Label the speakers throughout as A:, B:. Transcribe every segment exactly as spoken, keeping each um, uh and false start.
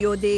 A: یو دی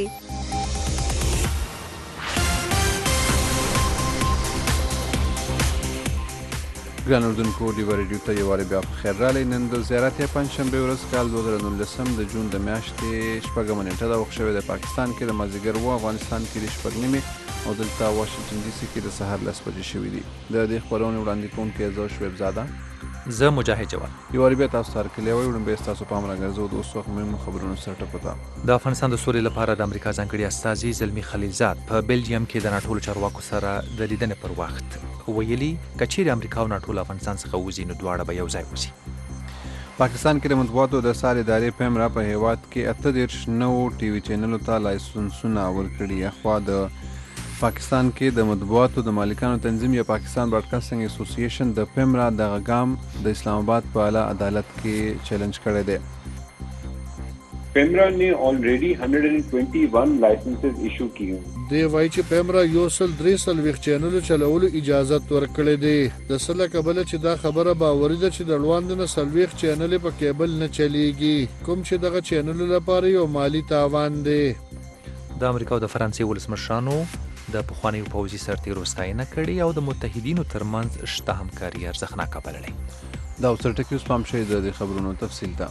B: ګران اردوونکو ډیوه ریډیو ته یو وارې بیا په خیر راغلی. نن د زیارت یا پنجشنبې ورځ کال دوه زره نولسم د جون د میاشتې شپږمه نیټه ده. وخت شوی د پاکستان کې د مازدیګر اوه، افغانستان کې د شپږ نیمې او دلته واشنګټن ډي سي کې د سهار لس بجې شوي دي. د دې خپرونې وړاندې کوونکی زه شعیب زاده،
C: زه مجاهد جواد.
B: یو وارې بیا تاسو ته هرکلی وایو. وړاندې ستاسو پام راګرځو د اوس وخت مهمو خبرونو سره ټکو ته.
C: د افغانستان د سولې لپاره د امریکا ځانګړي استازي زلمي خلیلزاد په بلجیم کې د ناټو له چارواکو سره د لیدنې پر وخت ویلي که چیرې امریکا او ناټو له افغانستان څخه وځي نو دواړه به یو ځای وځي.
B: پاکستان کې د مطبوعاتو د سار ادارې پیمرا په هیواد کې اته دېرش نوو ټي وي چینلو ته لایسنسونه ورکړي. اخوا د پاکستان کې د مطبوعاتو د مالکانو تنظیم یا پاکستان براډکاسټینګ اسوسییشن د پیمرا دغه ګام د اسلام آباد په اعلی عدالت کې چیلنج کړی دی.
D: پیمرا نے آلریڈی ایک سو اکیس لائسنسز ایشو کی ہیں.
E: دی وایي چې پیمرا یو سل درې څلوېښت چینلو چلولو اجازت ورکړی دی. د څه له کبله چې دا خبره باوري ده چې د لوړاندې نه څلوېښت چینلې په کیبل نه چلیږي، کوم چې دغه چینلو لپاره یو مالی تاوان دی.
C: د امریکا او د فرانسې ولسمشرانو د پخوانیو پوځي سرتیرو ستاینه کړې او د متحدینو ترمنځ شته همکاري ارزښتناکه بللې.
B: دا اوس تر ټکي اوس پام شئ د دې خبرونو تفصیل ته.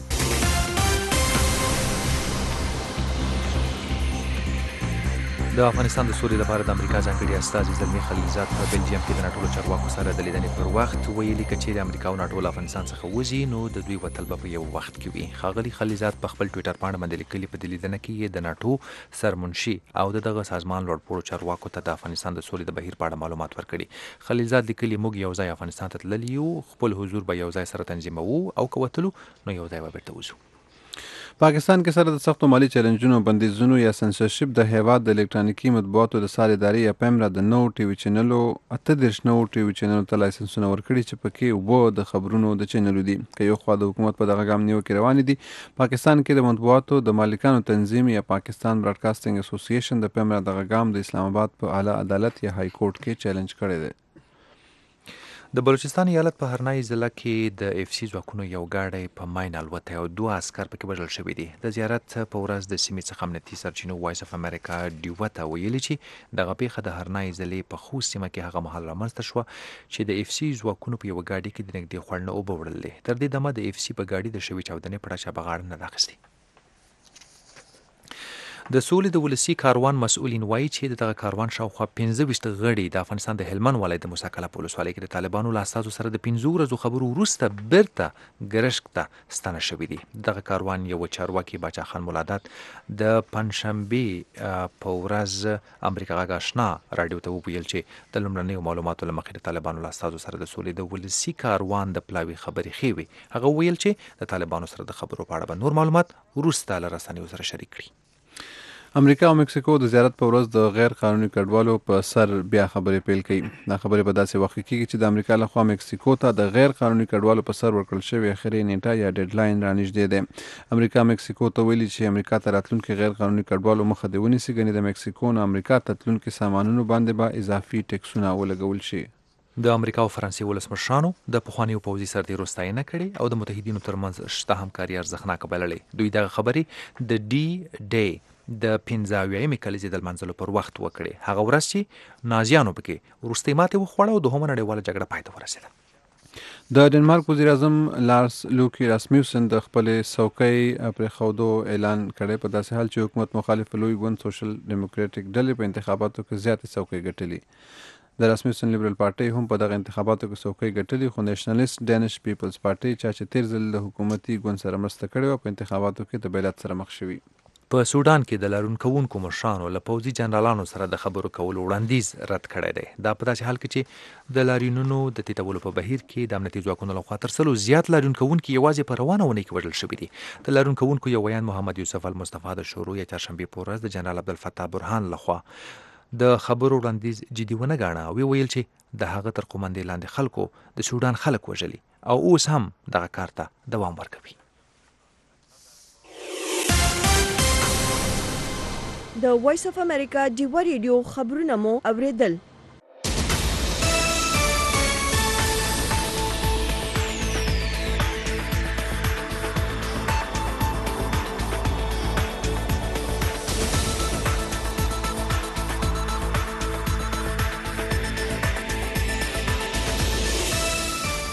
C: د افغانستان د سولې لپاره د امریکا ځانګړي استازي زلمي خلیلزاد په بلجیم کې د ناټو له چارواکو سره د لیدنې پر وخت ویلي که چیرې امریکا او ناټو له افغانستان څخه وځي نو د دوی وتل به په یو وخت کې وي. ښاغلي خلیلزاد په خپل ټویټر پاڼه باندې لیکلي په دې لیدنه کې یې د ناټو سرمنشي او د دغه سازمان لوړپوړو چارواکو ته د افغانستان د سولې د بهیر په اړه معلومات ورکړي. خلیلزاد لیکلي موږ یو ځای افغانستان ته تللي یو، خپل حضور به یو ځای سره تنظیموو او که وتلو نو یو ځای به بیرته وځو.
B: پاکستان کې سره د سختو مالی چیلنجونو، بندیزونو یا سنسرشپ د هیواد د الکترونیکي مطبوعاتو د سار ادارې یا پیمرا د نوو ټي وي چینلو اته دېرش نوو ټي وي چینلو ته لایسنسونه ورکړي چې پکې اووه د خبرونو د چینلو دي. که یو خوا د حکومت په دغه ګام نیوکې روانې دي، پاکستان کې د مطبوعاتو د مالکانو تنظیم یا پاکستان براډکاسټینګ اسوسییشن د پیمرا دغه ګام د اسلام آباد په اعلی عدالت یا های کورټ کې چیلنج کړی دی.
C: د بلوچستان ایالت په هرنای ضلع کې د اف سی ځواکونو یو ګاډی په ماین الوتی او دوه عسکر پکې وژل شوي دي. د زیارت په ورځ د سیمې څخه امنیتي سرچینو وایس اف امریکا ډیوه ته ویلي چې دغه پیښه د هرنای ضلعې په خوست سیمه کې هغه مهال رامنځته شوه چې د اف سی ځواکونو په یوه ګاډي کې د نږدې خوړ نه اوبه وړلې. تر دې دمه د اف سی په ګاډي د شوې چاودنې په اړه چا بغاړه نه ده اخیستې. د سولې د ولسي کاروان مسؤلین وایي چې دغه کاروان شاوخوا پنځه ویشت غړي د افغانستان د هلمند ولایت د موسی کلف ولسوالۍ کې د طالبانو له استازو سره د پنځو ورځو خبرو وروسته بیرته ګرشک ته ستانه شوي دي. دغه کاروان یو چارواکي باچا خان مولادت د پنجشنبې په ورځ امریکا غږ آشنا راډیو ته وویل چې د لومړنیو معلوماتو له مخې د طالبانو له استازو سره د سولې د ولسي کاروان د پلاوي خبرې ښې وي. هغه وویل چې د طالبانو سره د خبرو په اړه به نور معلومات وروسته له رسنیو سره شریک کړي.
B: امریکا او مکسیکو د زیارت په ورځ د غیر قانوني کډوالو په سر بیا خبرې پیل کړي. دا خبرې په داسې وخت کې کېږي چې د امریکا لخوا مکسیکو ته د غیر قانوني کډوالو په سر ورکړل شوې اخري نیټه یا ډیډ لاین رانږدې دی. امریکا مکسیکو ته ویلي چې امریکا ته راتلونکي غیر قانوني کډوالو مخه دې ونیسي، ګنې د مکسیکو نه امریکا ته تلونکي سامانونو باندې به اضافي ټیکسونه ولګول شي.
C: د امریکا او فرانسې ولسمشرانو د پخوانیو پوځي سرتیرو ستاینه کړې او د متحدینو ترمنځ شته همکاري ارزښتناکه بللې. دوی دغه خبرې د ډي ډے د پنځه اویایمې کلیزې د لمانځلو پر وخت وکړې، هغه ورځ چې نازیانو پکې وروستۍ ماتې وخوړه او دوهمه نړیواله جګړه پای ته ورسېده.
B: د ډنمارک وزیر اعظم لارس لوکی راسمیوسن د خپلې څوکۍ پرېښودو اعلان کړی په داسې حال چې حکومت مخالف لوی ګوند سوشل ډیموکریټک ډلې په انتخاباتو کې زیاتې څوکۍ ګټلي. د راسمیوسن لیبرل پارټۍ هم په دغه انتخاباتو کې څوکۍ ګټلي، خو نیشنلیست ډینش پیپلز پارټۍ چا چې تیر ځل د حکومتي ګوند سره مرسته کړې وه په انتخاباتو کې د بیلات سره مخ شوي.
C: په سودان کې د لارون کوونکو مشرانو له پوځي جنرالانو سره د خبرو کولو وړاندیز رد کړی دی. دا په داسې حال کې چې د لاریونونو د تیتولو په بهیر کې د امنیتي ځواکونو لخوا تر سلو زیات لاریون کوونکي یوازې په روانه اونۍ کې وژل شوي دي. د لاریون کوونکو یو ویان محمد یوسف المصطفی د شروع یا چهارشنبې په ورځ د جنرال عبدالفتاح برهان لخوا د خبرو وړاندیز جدي ونه ګاڼه او ویل چې د هغه تر قومندې لاندې خلکو د سودان خلک وژلي او اوس هم دغه کار ته دوام ورکوي.
A: د وایس اف امریکا ډیوه ریډیو خبرونه مو اوریدل.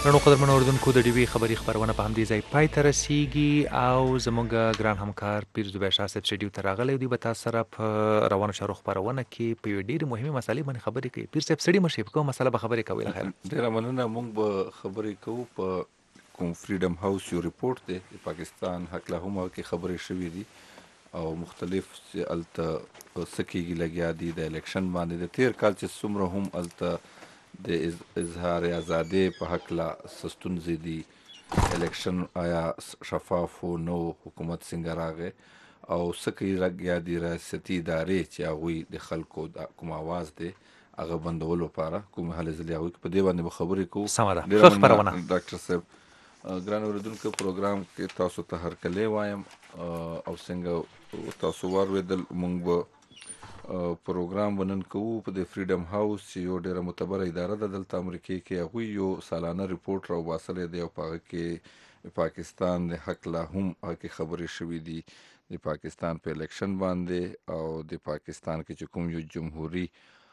C: رڼو قدرمنو اردوونکو د ډیوي خبري خبرونه په همدې ځای پای ته رسیږي او زموږ ګران همکار پیر زبیر شاه صاحب سټډیو ته راغلی دی به تاسو سره په روانو چارو خبرونه کې په یوې ډېرې مهمې مسلې باندې خبرې کوي. پیر صاحب سړي مشي په کومه مسله به خبرې کوي؟ خیر
F: ډېره مننه. موږ به خبرې کوو په کوم فریډم هاوس یو ریپورټ دی د پاکستان هکله هم هغه کې خبرې شوې دي او مختلف چې هلته څه کېږي لګیا دي د الیکشن باندې د تېر کال چې څومره هم هلته د اظهار ازادۍ په هکله څه ستونزې دي، الیکشن آیا شفاف و نو، حکومت څنګه راغی او څه کوي لګیا دي ریاستي ادارې چې هغوی د خلکو کوم اواز دی هغه بندولو لپاره کوم هلې ځلې هغوی په دې باندې به خبرې کوو.
C: سمه ده، ښه خپرونه.
F: ډاکټر صاحب ګران اورېدونکو پروګرام کې تاسو ته هرکلی وایم او څنګه تاسو واورېدل موږ به پروګرام ونن کوو په د فریډم هاوس چې یو ډېره معتبره اداره ده دلته امریکې کې. هغوی یو سالانه ریپورټ راوباسلی دی او په هغه کې پاکستان د هکله هم هغه کې خبرې شوي دي د پاکستان په الیکشن باندې او د پاکستان کې چې کوم یو جمهوري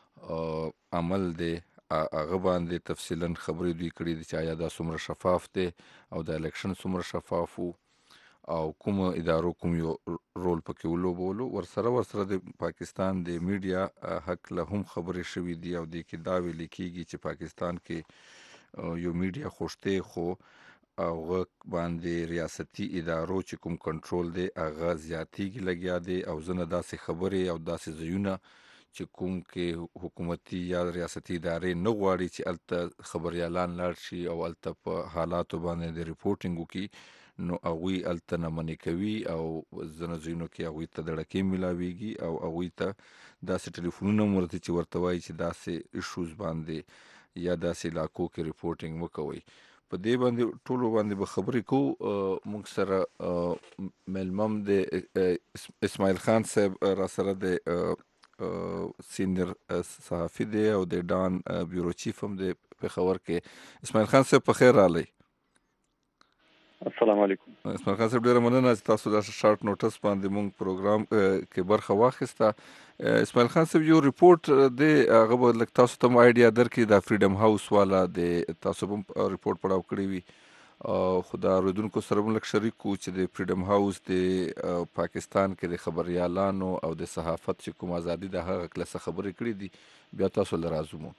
F: عمل دی هغه باندې تفصیلا خبرې دوی کړي دي چې آیا دا څومره شفاف دی او د الیکشن څومره شفاف و او کوم ادارو کوم یو رول پکې ولوبولو. ورسره ورسره د پاکستان د میډیا هکله هم خبرې شوي دي او دې کې دا ویل کېږي چې پاکستان کې یو میډیا خوشتی خو هغه باندې ریاستي ادارو چې کوم کنټرول دی هغه زیاتېږي لګیا دی او ځینې داسې خبرې او داسې ځایونه چې کوم کې حکومتي یا ریاستي ادارې نه غواړي چې هلته خبریالان لاړ شي او هلته په حالاتو باندې د ریپورټینګ وکړي نو هغوی هلته نه منې کوي او ځینو ځایونو کې هغوی ته دړکې میلاویږي او هغوی ته داسې ټلیفونونه هم ورته چې ورته وایي چې داسې ایشوز باندې یا داسې علاقو کې ریپورټینګ وکوئ. په دې باندې ټولو باندې به خبرې کوو. موږ سره میلمم د اسماعیل خان صاحب را سره د سینیر صحافي دی او د ډان بیورو چیف هم د پېښور کې. اسماعیل خان صاحب په خیر راغلی.
G: السلام علیکم.
F: اسماعیل خان صاحب ډېره مننه چې تاسو دا شارټ نوټس باندې موږ پروګرام کې برخه واخیسته. اسماعیل خان صاحب یو ریپورټ دی هغه به لږ تاسو ته هم آیډیا درکړي دا فریډم هاوس والا د تاسو به هم ریپورټ پړاو کړی وي خو دا اورېدونکو سره هم لږ شریک کړو چې د فریډم هاوس د پاکستان کې د خبریالانو او د صحافت چې کوم ازادي ده هغه هکله څه خبرې کړي دي بیا تاسو له راځو موږ.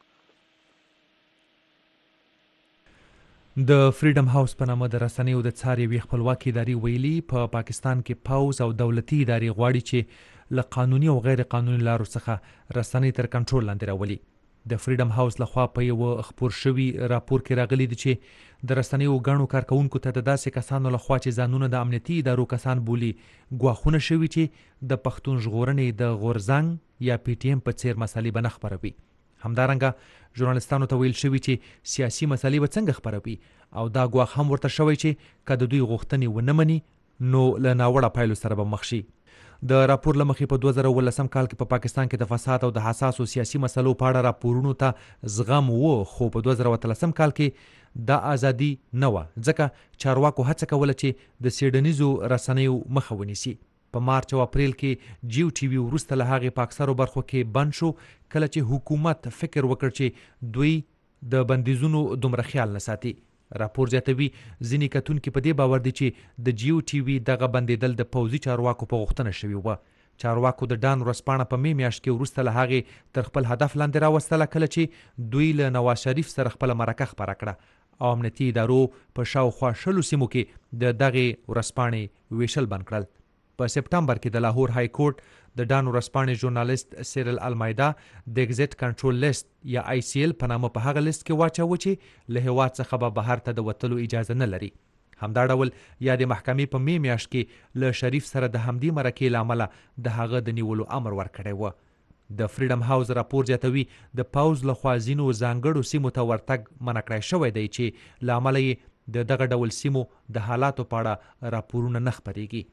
C: د فریډم هاوس په نامه د رسنیو د څار یوې خپلواکې ادارې ویلي په پا پاکستان کې پوځ او دولتي ادارې غواړي چې له قانوني او غیر قانوني لارو څخه رسنۍ تر کنټرول لاندې راولي. د فریډم هاوس لخوا په یو خپور شوي راپور کې راغلي دي چې د رسنیو ګڼو کارکونکو ته د داسې کسانو لخوا چې ځانونه د امنیتي ادارو کسان بولي ګواښونه شوي چې د پښتون ژغورنې د غورځنګ یا پی ټي ایم په څیر مسلې به نه خپروي. همدارنګه ژورنالستانو ته ویل شوي چې سیاسي مسلې به څنګه خپروي او دا ګواښ هم ورته شوی چې که د دوی غوښتنې ونه مني نو له ناوړه پایلو سره به مخ شي. د راپور له مخې په دوه زره اوولسم کال کې په پا پاکستان کې د فساد او د حساسو سیاسي مسلو په اړه راپورونو ته زغم و خو په دوه زره اتلسم کال کې دا ازادي نه وه ځکه چارواکو هڅه کوله چې د څېړنیزو رسنیو مخه ونیسي. په مارچ او اپریل کې جیو ټي وي وروسته له هغې په اکثرو برخو کې بند شو کله چې حکومت فکر وکړ چې دوی د بندیزونو دومره خیال نه ساتي. راپور زیاتوي ځینې کتونکي په دې باور دي چې د جیو ټي وي دغه بندیدل د پوځي چارواکو په غوښتنه شوي وه. چارواکو د ډان ورځپاڼه په مې میاشت کې وروسته له هغې تر خپل هدف لاندې راوستله کله چې دوی له نواز شریف سره خپله مرکه خپره کړه او امنیتي ادارو په شاوخوا شلو سیمو کې د دغې ورځپاڼې ویشل بند کړل. په سپټمبر کې د لاهور های کورټ د ډان ورځپاڼې ژورنالیست سیرل المایدا د ایگزیټ کنټرول لیست یا آی سی ایل په نامه په هغه لیست کې واچوه چې له هېواد څخه به بهر ته د وتلو اجازه نه لري. همدا ډول یا د محکمې په مې میاشت کې له شریف سره د همدې مرکې له امله د هغه د نیولو امر ورکړی و. د فریډم هاوس راپور زیاتوي د پوځ لخوا ځینو ځانګړو سیمو ته ورتګ منع کړی شوی دی چې له امله یې د دغه ډول سیمو د حالاتو په اړه راپورونه نه خپرېږي.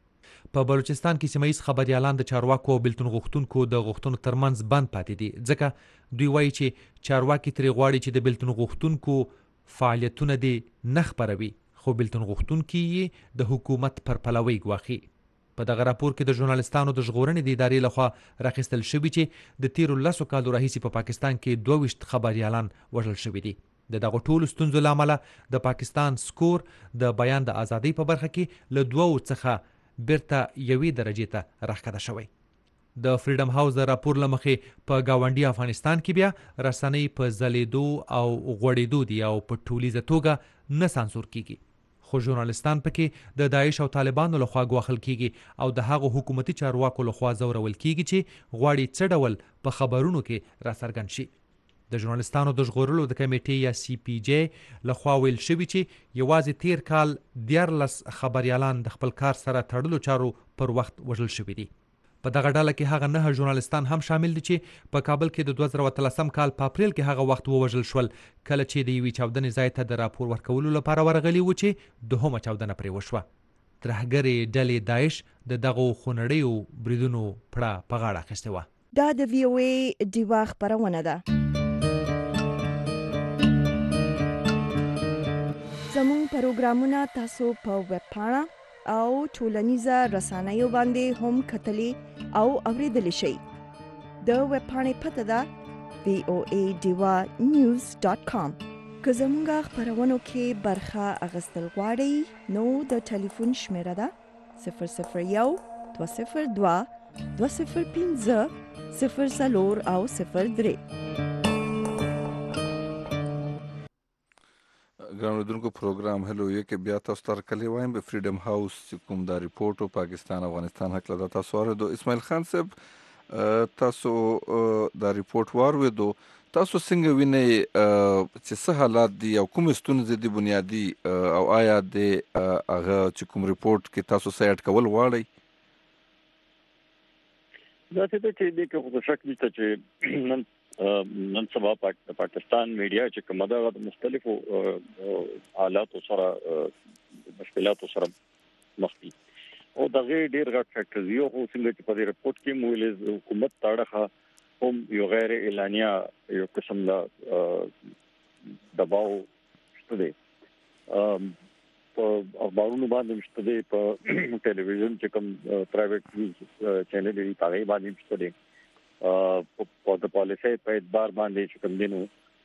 C: په بلوچستان کې سیمه ییز خبریالان د چارواکو او بیلتون غوښتونکو د غوښتنو ترمنځ بند پاتې دي ځکه دوی وایي چې چارواکي ترې غواړي چې د بیلتون غوښتونکو فعالیتونه دې نه خپروي خو بیلتون غوښتونکي یې د حکومت پر پلوۍ ګواښي. په دغه راپور کې د ژورنالستانو د ژغورنې د ادارې لخوا راخیستل شوي چې د تیرو لسو کالو راهیسې په پاکستان کې دوه ویشت خبریالان وژل شوي دي. د دغه ټولو ستونزو له امله د پاکستان سکور د بیان د ازادۍ په برخه کې له دوو څخه بیرته یوې درجې ته راښکته شوی. د فریډم هاوس د راپور له مخې په ګاونډي افغانستان کې بیا رسنۍ په ځلېدو او غوړېدو دي او په ټولیزه توګه نه سانسور کیږي، خو ژورنالستان پکې د داعش او طالبانو لخوا ګواښل کیږي او د هغو حکومتي چارواکو لخوا ځورول کیږي چې غواړي څه ډول په خبرونو کې راڅرګند شي. د ژورنالستانو د ژغورلو د کمیټې یا سی پی جی لخوا ویل شوي چې یوازې تیر کال دیارلس خبریالان د خپل کار سره تړلو چارو پر وخت وژل شوي دي. په دغه ډله کې هغه نه ژورنالستان هم شامل دي چې په کابل کې د دوه زره اتلسم کال په اپریل کې هغه وخت ووژل شول کله چې د یوې چاودنې ځای ته د راپور ورکولو لپاره ورغلي وو چې دوهمه چاودنه پرې وشوه. ترهګرې ډلې داعش د دغو خونړیو بریدونو پړه په غاړه اخیستې وه.
A: دا د وی او ای ډیوا خپرونه ده. زموږ پروګرامونه تاسو په ویب پاڼه او ټولنیزه رسنیو باندې هم کتلی او اوریدلی شئ. د ویب پاڼې پته ده وی او ای ډیوا نیوز ډاټ کام. که زموږ خپرونو کې برخه اخیستل غواړئ نو د ټلیفون شمیره ده صفر صفر یو دوه صفر دوه دوه صفر پنځه صفر څلور او صفر درې.
F: ګران اورېدونکو پروګرام هلو یو کې بیا تاسو ته هرکلی وایم. به فریډم هاوس چې کوم دا ریپورټ و پاکستان افغانستان هکله دا تاسو واورېدو. اسماعیل خان صاحب تاسو دا ریپورټ واورېدو، تاسو څنګه وینئ چې څه حالات دي او کومې ستونزې دي بنیادي او آیا د هغه چې کوم ریپورټ کې تاسو څه اډ کول غواړئ؟
G: دا څه ده چې د کوم شک نشته چې نن نن سبا پاکستان میډیا چې کومه ده د مختلفو حالاتو سره مشکلاتو سره مخ دي او دغه ډیر غټ فیکټرز یو خو څنګه چې په دې رپورت کې مولې حکومت تاړه هم یو غیر اعلانیا یو قسم لا دباو شته دي په اخبارونو باندې شته دي، په ټلویزیون چې کوم پرایویټ نیوز چینل دی هغه باندې شته دي، په د پالیسي په اعتبار باندې چې کوم دینو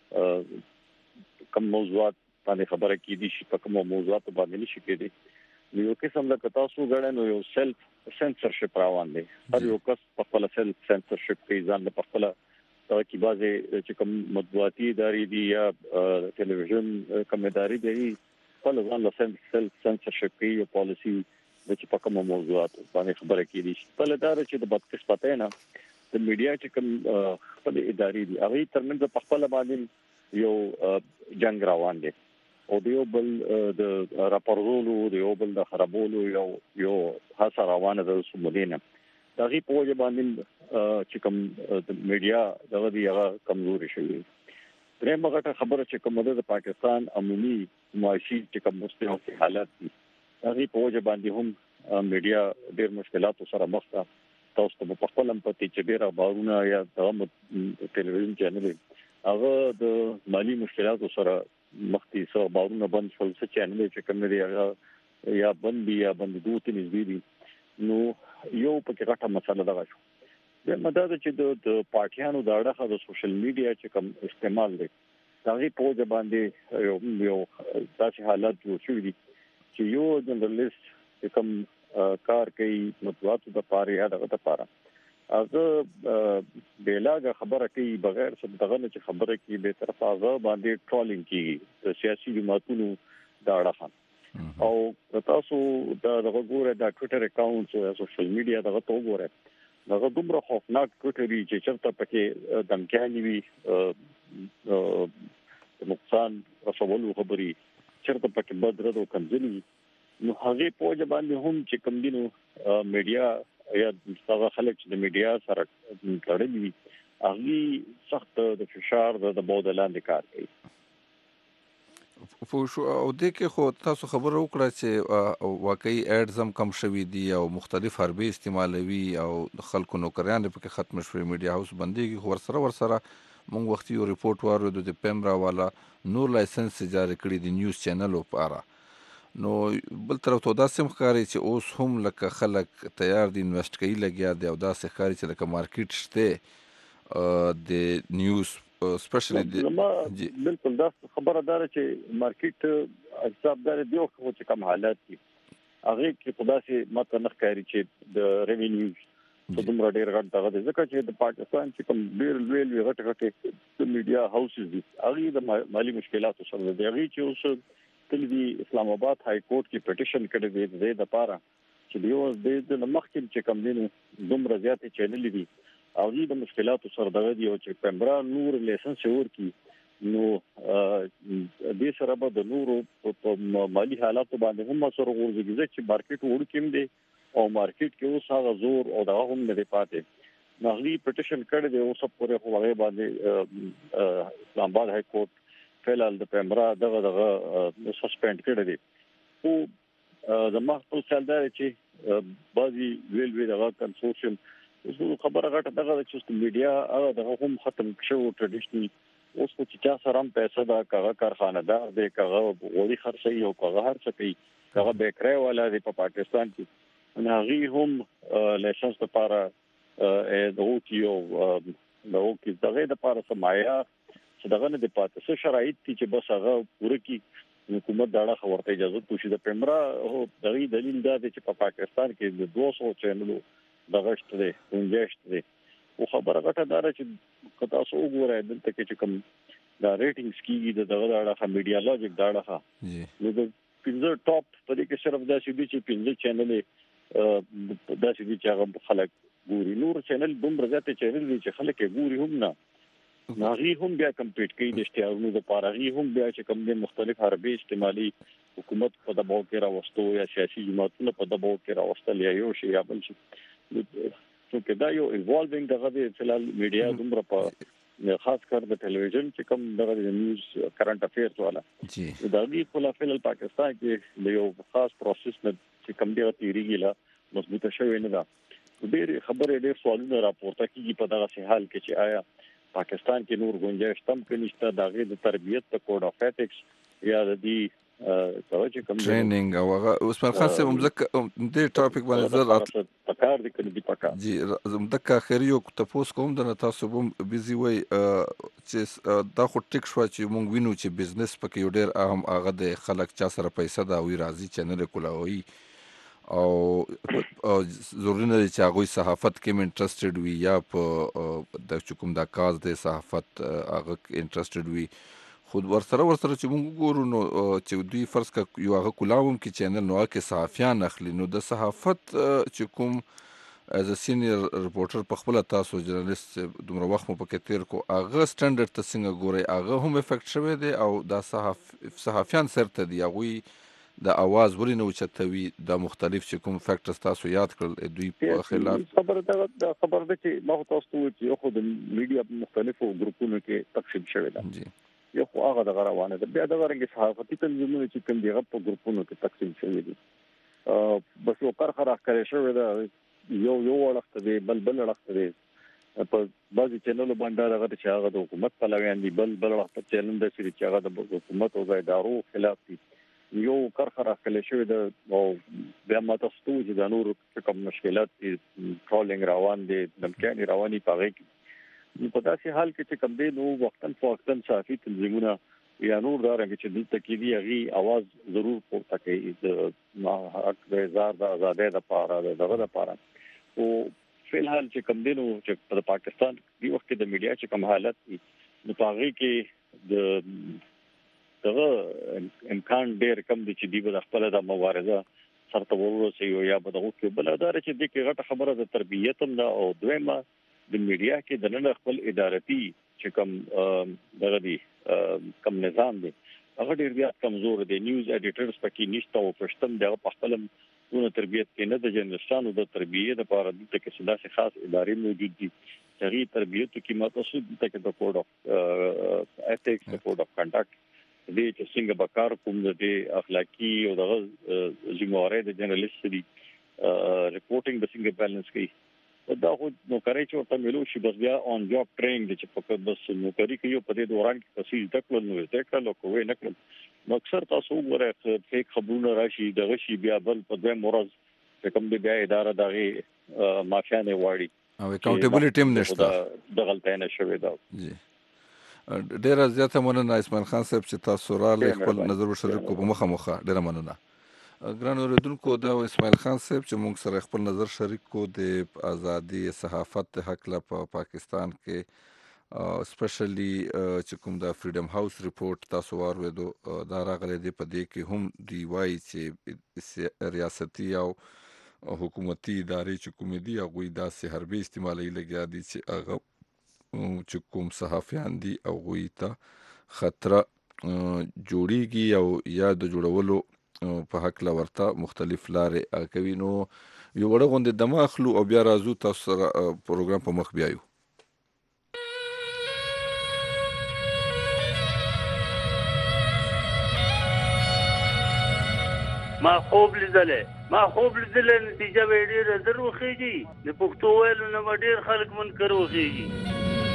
G: کوم موضوعات باندې خبره کیدي شي په کوم موضوعات باندې نشي کېدی. یو قسم د تاسو غړنو یو سیلف سنسرشپ روان دي. هر یو کس په خپل سیلف سنسرشپ کې ځان په خپل دا کی بازه چې کوم مطبوعاتي ادارې دي یا ټلویزیون کوم ادارې دي خپل ځان له سیلف سنسرشپ کې یو پالیسي د چې په کوم موضوعات باندې خبره کیدي شي. په لاره چې د بدقسمتۍ نه د میډیا چې کوم خپل ادارې دي هغه ترمنځ په خپل باندې یو جنگ روان دي او دیو بل د راپورولو دیو بل د خرابولو یو یو هڅه روانه ده سمودینه دا غي په وجه باندې چې کوم د میډیا دغه دی هغه کمزوري شوی. درې مګه خبره چې کوم د پاکستان عمومي معاشي چې کوم مستوي حالات دي هغه په وجه باندې هم میډیا ډېر مشکلاتو سره مخ ده. تاسو ته په خپل هم پتی چې ډېر خبرونه یا د ټلویزیون چینل هغه د مالی مشکلاتو سره مختی سو باورونه بند شول څه چینل چې کوم دی هغه یا بند یا بند دوه نږدې دي نو یو پکې غټه مسله ده شو. د مدد چې د پارټیانو د اړه د سوشل میډیا چې کوم استعمال دی دا غي په ځ باندې یو یو داسې حالات جوړ شوی دي چې یو جنرالست چې کوم کار کوي مطبوعاتو د پاره یا دغه لپاره هغه بلاګه خبره کوي بغیر څه دغه نه چې خبره کوي به طرف هغه باندې ټرولینګ کوي د سیاسي جماعتونو دا اړه او تاسو دا دغه ګوره د ټوئیټر اکاونټ او سوشل میډیا دغه تو ګوره دغه دومره خوفناک ټوئیټر چې چرته پکې دمکاني وي نقصان رسولو خبري چرته پکې بدرد او کنځلي نو هغه په وجه باندې هم چې کوم دینو میډیا یا څنګه خلک چې د میډیا سره تړلي وي هغه سخت د فشار د بودلان د کار کوي.
F: فو شو او د کې خو تاسو خبره وکړه چې واقعي اډز هم کم شوي دي او مختلف حربي استعمالوي او خلکو نوکریان په ختم شوی میډیا هاوس بنديږي خو ورسره ورسره مونږ وخت یو ریپورت وارو د پیمرا والا نور لایسنس جاری کړی دی نیوز چینل لپاره. نو بل طرف ته داسې مخکاري چې اوس هم لکه خلک تیار دي انویسټ کوي لګیا دي او داسې ښکاري چې لکه مارکیټ شته د نیوز سپیشلی
G: ما بالکل دا خبره ده چې مارکیټ حسابدار دی خو چې کوم حالات دي هغه کې خدا سي ماته نه ښکاري چې د ریوینیوز په دومره ډیر غټ دغه د ځکه چې د پاکستان چې کوم ډیر لوی غټ غټ د میډیا هاوسز دي هغه د مالی مشکلاتو سره د هغه چې اوس تل دی اسلام آباد های کورټ کې پټیشن کړی دی د لپاره چې یو د مخکې چې کوم دین دومره زیات چینل دي او د مشکلاتو سره دغه دی چې پیمبرا نور لیسنس ورکی نو د سره به د نورو په مالی حالاتو باندې هم سره ورځي چې مارکیټ ورکیم دی او مارکیټ کې اوس هغه زور او دا هم نه پاتې نغلی پټیشن کړی دی اوس په هغه هغه باندې اسلام آباد های کورټ فعلال د پیمبرا دغه دغه سسپند کړی دی او د مخ په سالدار چې بعضي ویل وی دغه کنسورشن اوس خبره غټه دغه چې میډیا هغه دغه هم ختم شو ټریډیشنل اوس چې چا سره هم پیسې دا کاغه کارخانه دا د کاغه وړي خرڅي او کاغه هر څه کوي کاغه بیکرای والا دی په پاکستان کې ناغي هم لیسنس لپاره د اوټیو د اوټي دغه لپاره سمایا چې دغه نه د پاتې څه شرایط چې بس هغه پوره کی حکومت داړه خبرته اجازه توشي د پیمرا او دغه دلیل دا چې په پاکستان کې د دوه سوه چینلو دغه شته گنجائش دی او خبره غټه دار چې کتا سو وګورئ دلته کې چې کوم دا ریټینګز کیږي دغه داړه میډیا لاجیک داړه نو د پنځه ټاپ په دې کې صرف دا چې چې پنځه چینلې دا چې چې هغه خلک ګوري نور چینل دومره زیات چینل دي چې خلک ګوري هم نه ناغي هم بیا کمپیټ کوي د اشتهارونو د پارغي هم بیا چې کوم د مختلف حربي استعمالي حکومت په دباو کې راوستو یا سیاسي جماعتونو په دباو کې راوستل یا یو شی یا بل شي نو کې دا یو انوالوینګ دغه د فلال میډیا دومره په خاص کر د ټلویزیون چې کوم دغه د نیوز کرنٹ افیرز والا جی دا دی په فلال پاکستان کې د یو خاص پروسس نه چې کوم دی تیریږي لا مضبوطه شوی نه ده ډېر خبرې ډېر سوالونه راپورته کیږي په دغه حال کې چې آیا پاکستان کې نور گنجائش تم کې نشته دغه د تربیت په کوډ اف ایتکس یا د دې چې کوم
F: ټریننګ او هغه اوس په خاصه مزک د ټاپک باندې زړه
G: پکار دي کړي دی پکا
F: جی زمدک اخر یو تاسو کوم د تاسو بم بيزي وای چې دا خو ټیک شو چې مونږ وینو چې بزنس پکې یو ډېر اهم هغه د خلک چا سره پیسې دا وی راځي چینل کولاوي او ضروري نه چې هغه صحافت کې انټرېستډ وي یا په د چکم دا کاز د صحافت هغه انټرېستډ وي خود ورسره ورسره چې موږ ګورو نو چې دوی فرض کا یو هغه کولاوم کې چینل نو کې صحافیان اخلي نو د صحافت چې کوم از ا سینیئر ریپورټر په خپل تاسو جرنالست دومره وخت مو پکې تیر کو هغه سټانډرډ ته څنګه ګوري هغه هم افیکټ شوی دی او دا صحاف صحافیان سرته دی هغه د اواز وري نو چتوي د مختلف چې کوم فیکټرز تاسو یاد کړل دوی په خلاف
G: خبره دا خبره ده چې ما تاسو ته چې خو د میډیا په مختلفو ګروپونو کې تقسیم شوی دی
F: جی
G: یو خو هغه د روانه ده بیا د ورنګ صحافتي تنظیمونو چې کوم دیغه په ګروپونو کې تقسیم شوی دي بس یو کار خراخ کړی شوی دا یو یو وړخت دی بل بل وړخت دی په بعضي چینلونو باندې هغه چې هغه د حکومت پلویان دي بل بل وړخت چینل د چې هغه د حکومت او ادارو خلاف دي یو کار خراخ کړی شوی دا او بیا ماته ستو چې د نور کوم مشکلات دي ټرولینګ روان دي دمکاني رواني پاږي په داسې حال کې چې کوم دی نو وختن فوقتن صحافي تنظیمونه یا نور دا رنګ چې دلته کې دی هغه आवाज ضرور پورته کوي د حق د زار د آزادۍ د پاره دغه د پاره او فلحال چې کوم دی نو چې په پاکستان دی وخت د میډیا چې کوم حالت دي نو پاږي کې د دغه امکان ډېر کم دي چې دی په خپل د مبارزه سره ورسې یا به دغه کې بل اداره چې د کې غټه خبره د تربیت هم نه او دویمه د میډیا کې د نن خپل ادارتي چې کوم دغه دی کوم نظام دی هغه ډېر زیات کمزور دی نیوز ایډیټرز پکې نشته او پښتون دغه په خپل ونه تربیت کې نه د جنرالستانو د تربیت لپاره د کې څه خاص ادارې موجود دي چې تربیت کې متوسط د کوډ اف ایتکس د کوډ اف کنډاکټ دې چې څنګه بکار کوم د اخلاقی او دغه ذمہواری د جرنالست دی ریپورټینګ د څنګه بیلانس کوي دا خو نو کوي چې ورته ملو شي بس بیا اون جاب ټریننګ چې فقط بس نو کوي چې په دې دوران کې تفصیل تکل نو ذکر لو کوی نه کړم نو اکثر تاسو وګورئ فیک خبرونه راشي دغه شی بیا بل په دوه مرز چې کوم دی بیا اداره دغه مافیا نه واړي
F: او اکاونټیبلټی هم نشته
G: د غلطۍ نه شوی دا
F: جی ډیره زیاته مننه اسماعیل خان صاحب چې تاسو راغلی خپل نظر وشریک کړو په مخه مخه ډیره مننه. ګران اوریدونکو دا اسماعیل خان صاحب چې موږ سره خپل نظر شریک کو د ازادي صحافت حق له په پاکستان کې سپیشلی چې کوم دا فریډم هاوس ریپورت تاسو واورېدو دا راغلی دی په دې کې هم دی وایي چې ریاستي او حکومتي ادارې چې کومې دي هغوی داسې حربي استعمالوي لګیا دي چې هغه چې کوم صحافیان دي هغوی ته خطره جوړیږي او یا د جوړولو په حق له ورته مختلف لارې کوي. نو یو وړه غوندې دمه اخلو او بیا راځو تاسو سره پروګرام په مخ بیایو.
H: ما خوب لیدلې ما خوب لیدلې نتیجه به ډېره زر وخیږي د پښتو ویلو نه به ډېر خلک منکر وخیږي.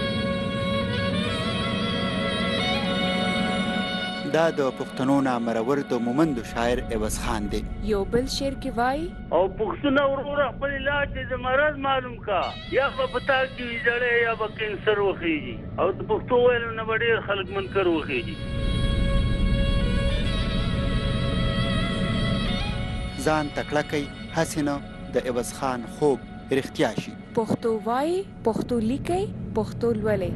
I: دا د پښتنو نامرور د مومندو شاعر عوض خان دی.
J: یو بل شعر کې وایي
H: او پښتون ورور خپل علاج د مرض معلوم کا یا په پتا کې جړې یا په کینسر وخیږي او د پښتو ویلو نه به ډېر خلک منکر وخیږي.
I: ځان تکړه کوي هسې نه د عوض خان خوب رښتیا شي.
J: پښتو وایي پښتو لیکي پښتو لولئ.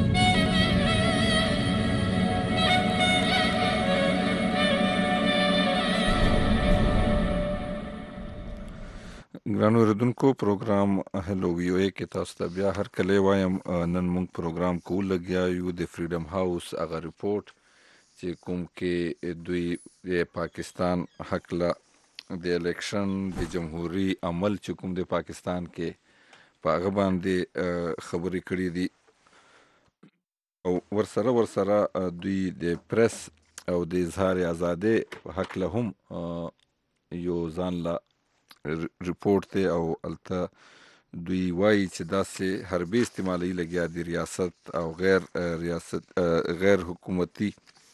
F: ګرانو اوریدونکو پروګرام هلو وی او ای کې تاسو ته بیا هر کله وایم نن موږ پروګرام کوو لګیا یو د فریډم هاوس هغه ریپورت چې کوم کې دوی پاکستان حق له د الیکشن د جمهوری عمل چې کوم د پاکستان کې په هغه باندې خبرې کړې دي او ورسره ورسره دوی د پریس او د اظهار ازادۍ په حق له هم یو ځان له ریپورت دی او الته دوی وایي چې داسې حربي استعمالي لګیا دي ریاست او غیر ریاست غیر حکومتي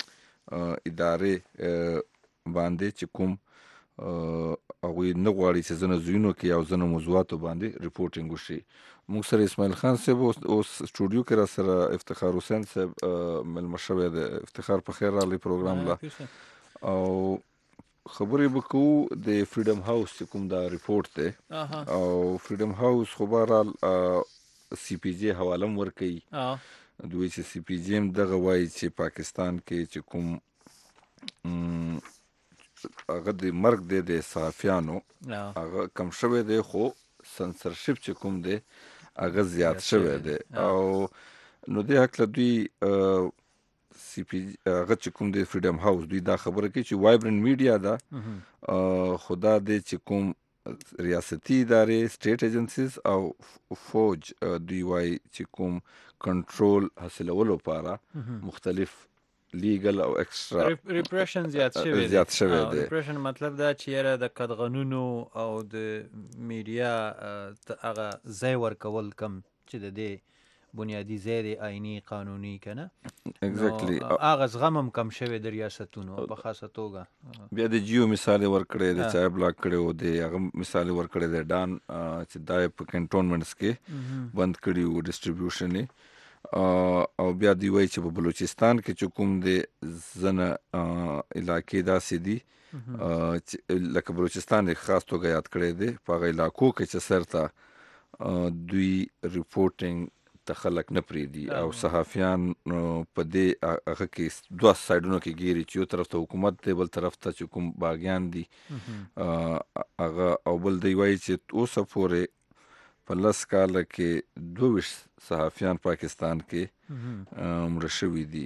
F: ادارې باندې چې کوم هغوی نه غواړي چې ځینو ځایونو کې او ځینو موضوعاتو باندې ریپورټینګ وشي. موږ سره اسماعیل خان صاحب اوس سټوډیو کې را سره افتخار حسین صاحب مېلمه شوی دی. افتخار په خیر راغلی پروګرام له او خبرې به کوو د فریډم هاوس چې کوم دا ریپورټ دی او فریډم هاوس خو بهرحال سی پی جی حواله هم ورکوي. دوی چې سی پی جی هم دغه وایي چې پاکستان کې چې کوم هغه د مرګ دی د صحافیانو هغه کم شوی دی خو سنسرشپ چې کوم دی هغه زیات شوی دی او نو دې هکله دوی سی پی هغه چې کوم دی فریډم هاوس دوی دا خبره کوي چې وایبرنت میډیا ده خو دا دی چې کوم ریاستي ادارې سټیټ ایجنسیز او فوج دوی وایي چې کوم کنټرول حاصلولو لپاره مختلف لیګل او ایکسترا
C: ریپریشن زیات شوی دی.
F: زیات شوی دی.
C: ریپریشن مطلب دا چې یاره د قدغنونو او د میډیا هغه ځای ورکول کم چې د دې بنیادی ځای دی آئینی قانوني کنه
F: ایگزیکټلی
C: هغه زغم هم کم شوی د ریاستونو په خاصه توګه.
F: بیا د جیو مثال ورکړی د چای بلاک کړی دی هغه مثال ورکړی دی ډان چې دا په کنټونمنټس کې بند کړي وو ډسټریبیوشن یې او بیا دی وایي چې په بلوچستان کې چې کوم دی ځنه علاقې داسې دي لکه بلوچستان یې خاص توګه یاد کړی دی په هغه علاقو کې چې سرته دوی ریپورټینګ ته خلک نه پرېږدي او صحافیان په دې هغه کې دوه سایډونو کې ګیري چې یو طرف ته حکومت دی بل طرف ته چې کوم باغیان دي هغه او بل دی وایي چې اوسه پورې په لس کاله کې دوه ویشت صحافیان پاکستان کې مړه شوي دي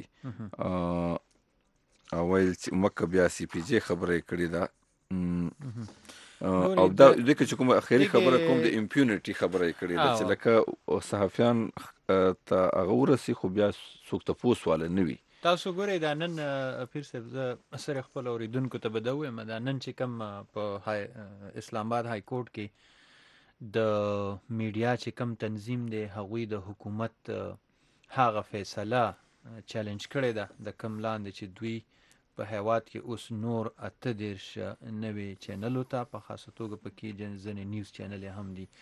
F: او ویل چې مکه بیا سی پی جی خبره یې کړې ده او دا دغه چې کوم اخیری خبره کوم د امپیونټي خبره یې کړې ده چې لکه صحافیان ته هغه ورسي خو بیا څوک تپوس والا نه وي.
C: تاسو ګورئ دا نن پیر صاحب زه سره خپل اوریدونکو ته به دا ووایم دا نن چې کوم په اسلام آباد های کورټ کې د میډیا چې کم تنظیم دی هغوی د حکومت هغه فیصله چیلنج کړې ده د کم لاندې چې دوی په هیواد کې اوس نور اته دېرش نوي چینلو ته په خاصه توګه پکې ځینې نیوز چینل هم دي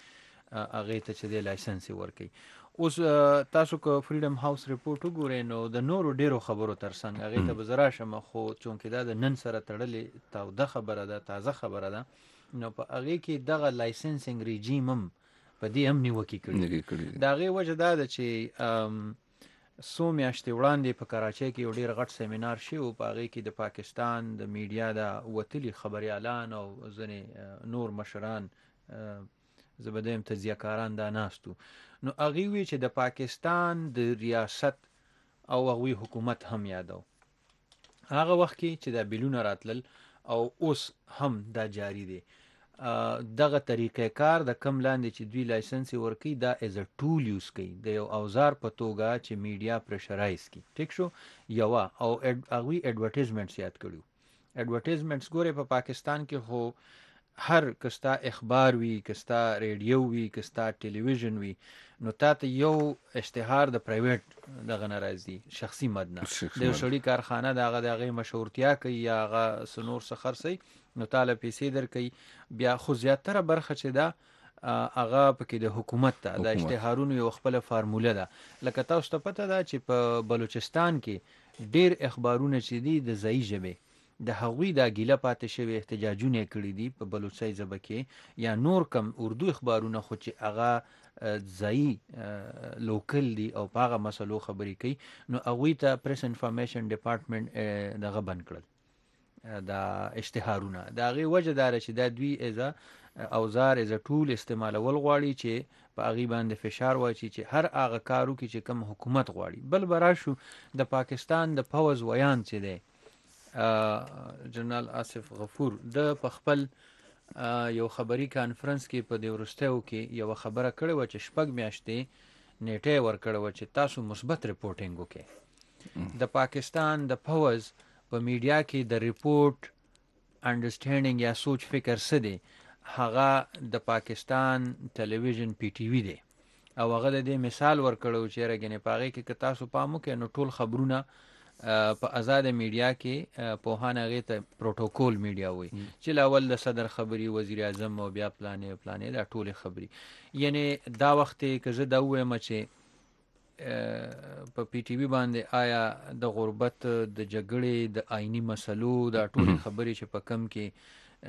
C: هغه ته چې د لایسنس ورکړي. اوس تاسو که فریډم هاوس ریپورت وګورئ نو د نورو ډیرو خبرو ترڅنګ هغې ته به زه راشم، خو چونکې دا د نن سره تړلې توده خبره ده، تازه خبره ده، نو په هغې کې دغه لایسنسینګ ریجیم هم په دې هم نیوکې کړي. د هغې وجه دا ده چې څو میاشتې وړاندې په کراچۍ کې یو ډېر غټ سیمینار شوی و، په هغې کې د پاکستان د میډیا د وتلي خبریالان او ځینې نور مشران، زه به دویم تجزیه کاران دا ناست وو. نو هغوی وی چې د پاکستان د ریاست او هغوی حکومت هم یادو هغه وخت کې چې دا بیلونه راتلل او اوس هم دا جاری دی، دغه طریقې کار د کم لاندې چې دوی لایسنس ورکوي دا ایز ا ټول یوز کوي، د یو اوزار په توګه چې میډیا پریشرایز کړي. ټیک شو، یوه او هغوی ایډورټیزمنټس یاد کړي. ایډورټیزمنټس ګورې په پاکستان کې خو هر کستا اخبار وي، کستا ریډیو وي، کستا ټلویزیون وي، نو تا ته یو اشتهار د پرایویټ دغه نه راځي، شخصي مد نه، د یو سړي کارخانه د هغه د هغې مشهورتیا کوي یا هغه څه نور څه خرڅوي نو تا له پیسې درکوي. بیا خو زیاتره برخه چې ده هغه پکې د حکومت ته د اشتهارونو یو خپله فارموله ده. لکه تاسو ته پته ده چې په بلوچستان کې ډېر اخبارونه چې دي د ځایي ژبې د هغوی دا ګیله پاتې شوی احتجاجونه یې کړي دي په بلوچۍ ژبه کې، یا نور کم اردو اخبارونه خو چې هغه ځایي لوکل دي او په هغه مسلو خبرې کوي، نو هغوی ته پریس انفارمیشن ډپارټمنټ دغه بند کړل دا اشتهارونه. د هغې وجه دا ده چې دا دوی ایزه اوزار ایزه ټول استعمالول غواړي چې په هغې باندې فشار واچي چې هر هغه کار وکړي چې کوم حکومت غواړي. بل به راشو د پاکستان د پوځ ویان چې دی جنرال آصف غفور، د په خپل یو خبري کانفرنس کې په دې وروستیو کې یوه خبره کړې وه چې شپږ میاشتې نیټه یې ورکړې وه چې تاسو مثبت ریپورټینګ وکړئ. د پاکستان د پوځ په میډیا کې د ریپورټ انډرسټینډینګ یا سوچ فکر څه دی، هغه د پاکستان ټلویزیون پی ټي وي دی او هغه د دې مثال ورکړی چې یاره په هغې کې که تاسو پام وکړئ نو ټول خبرونه په آزاده میډیا کې پوهان هغې ته پروتوکول میډیا وایي چې لاول د صدر خبري، وزیر اعظم او بیا پلانې پلانې دا ټولې خبري. یعنی دا وخت که زه دا ووایم چې په پی ټي وي باندې آیا د غربت، د جګړې، د آئینی مسلو دا ټولې خبرې چې په کم کې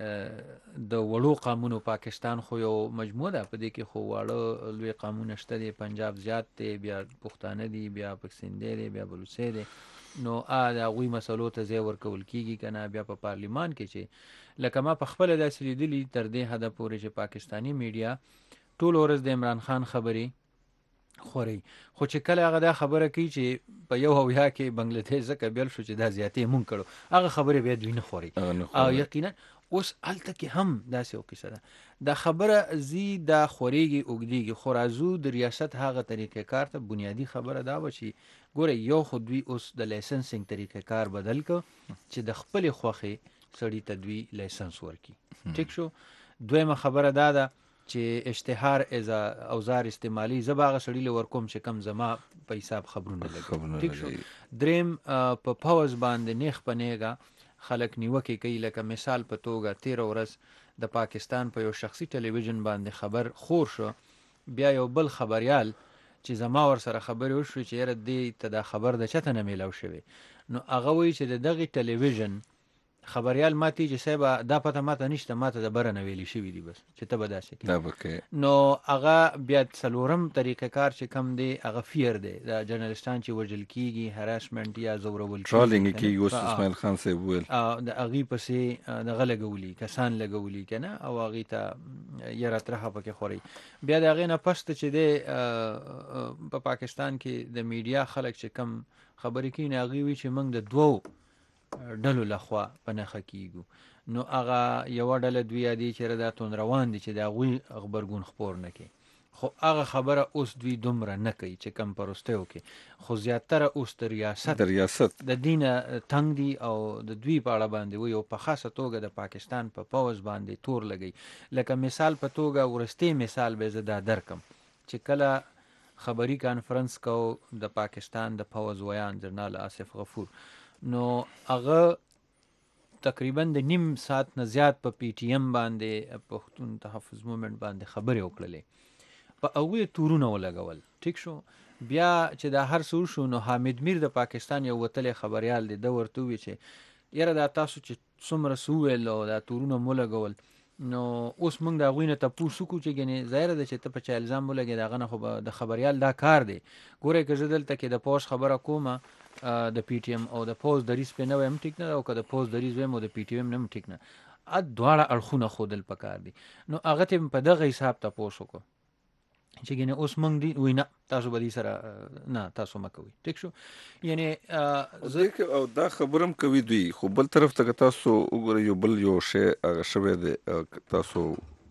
C: د وړو قامونو پاکستان خو یو مجموعه ده، په دې کې خو واړه لوی قامونه شته دي، پنجاب زیات دی، بیا پښتانه دي، بیا پکسندی دی، بیا بلوڅی دی، نو د هغوی مسلو ته ځای ورکول کېږي که نه. بیا په پارلیمان کې چې لکه ما په خپله داسې لیدلي تر دې حده پورې چې پاکستاني میډیا ټول ورځ د عمران خان خبرې خوري، خو چې کله هغه دا خبره کوي چې په یو اویا کې بنګلادیش ځکه بیل شو چې دا زیاتې مونږ کړو، هغه خبرې بیا دوی نه خوري. او یقینا اوس هلته کې هم داسې یو قصه ده، دا خبره زی دا خورېږي اوږدېږي، خو راځو د ریاست هغه طریقې کار ته. بنیادي خبره دا وه چې ګوره یو خو دوی اوس د لایسنسینګ طریقې کار بدل کړ چې د خپلې خوښې سړي ته دوی لایسنس ورکړي. ټیک شو. دویمه خبره دا ده چې اشتهار از اوزار استعمالي، زه به هغه سړي له ورکوم چې کم زما په حساب خبرونه لګوي. ټیک شو. دریم په پوځ باندې نیغ په نیغه خلک نیوکې کوي، لکه مثال په توګه تېره ورځ د پاکستان په یو شخصي ټلویزیون باندې خبر خور شو، بیا یو بل خبریال چې زما ورسره خبرې وشوې چې یاره دې ته دا خبر د چاته نه میلاو شوی، نو هغه وایي چې د دغې ټلویزیون خبریال ماته چې صاحبه دا پته ماته نشته، ماته د بره نه ویلي شوي دي بس چې ته به داسې کوې. نو هغه بیا څلورم طریقه کار چې کم دی هغه فیر دی، د جرنالستان چې وژل کېږي، هراسمنټ یا زورول
F: ټرالینګ کېږي، اوس اسماعیل خان صاحب ویل
C: د هغې پسې دغه لګولي، کسان لګولي که نه، او هغې ته یره ترخه پکې خوري. بیا د هغې نه پس ته چې دی په پاکستان کې د میډیا خلک چې کم خبرې کوي نو هغې وایي چې موږ د دوو ډلو لخوا په نښه کېږو. نو هغه یوه ډله دوی یادي چې دا توند روان دي چې د هغوی غبرګون خپور نه کوي، خو هغه خبره اوس دوی دومره نه کوي چې کم په وروستیو کې، خو زیاتره اوس د ریاست
F: د ریاست د
C: دې نه تنګ دي او د دوی په اړه باندې وایي او په خاصه توګه د پاکستان په پوځ باندې تور لګوي. لکه مثال په توګه وروستی مثال به زه دا درکم چې کله خبري کانفرنس کو د پاکستان د پوځ ویان جنرال آصف غفور، نو هغه تقریبا د نیم ساعت نه زیات په پی ټی ایم باندې پښتون تحفظ مومنټ باندې خبرې وکړلې په هغوی تورونه ولګول. ټیک شو. بیا چې دا هر څه وشو نو حامد میر د پاکستان یو وتلی خبریال دی، ده ورته وویل چې یاره دا تاسو چې څومره څه وویل او دا تورونه مو لګول، نو اوس موږ د هغوی نه تپوس وکړو چې ګنې ظاهره ده چې ته په چا الزام ولګې، د هغه نه خو به د خبریال دا کار دی. ګورئ که زه دلته کې د پوز خبره کومه د پی ټي ایم او د پوز دریځ پرې نه وایم ټیک نه ده، او که د پوز دریځ وایم او د پی ټي ایم نه هم ټیک نه، دواړه اړخونه ښودل پکار دي. نو هغه ته په دغه حساب تپوس وکړو چې ګنې اوس موږ دی وی نه تاسو به دې سره نه تاسو مه کوئ. ټیک شو. یعنې
F: او دا خبره هم کوي دوی، خو بل طرف ته که تاسو وګورئ یو بل یو شی هغه شوی دی، تاسو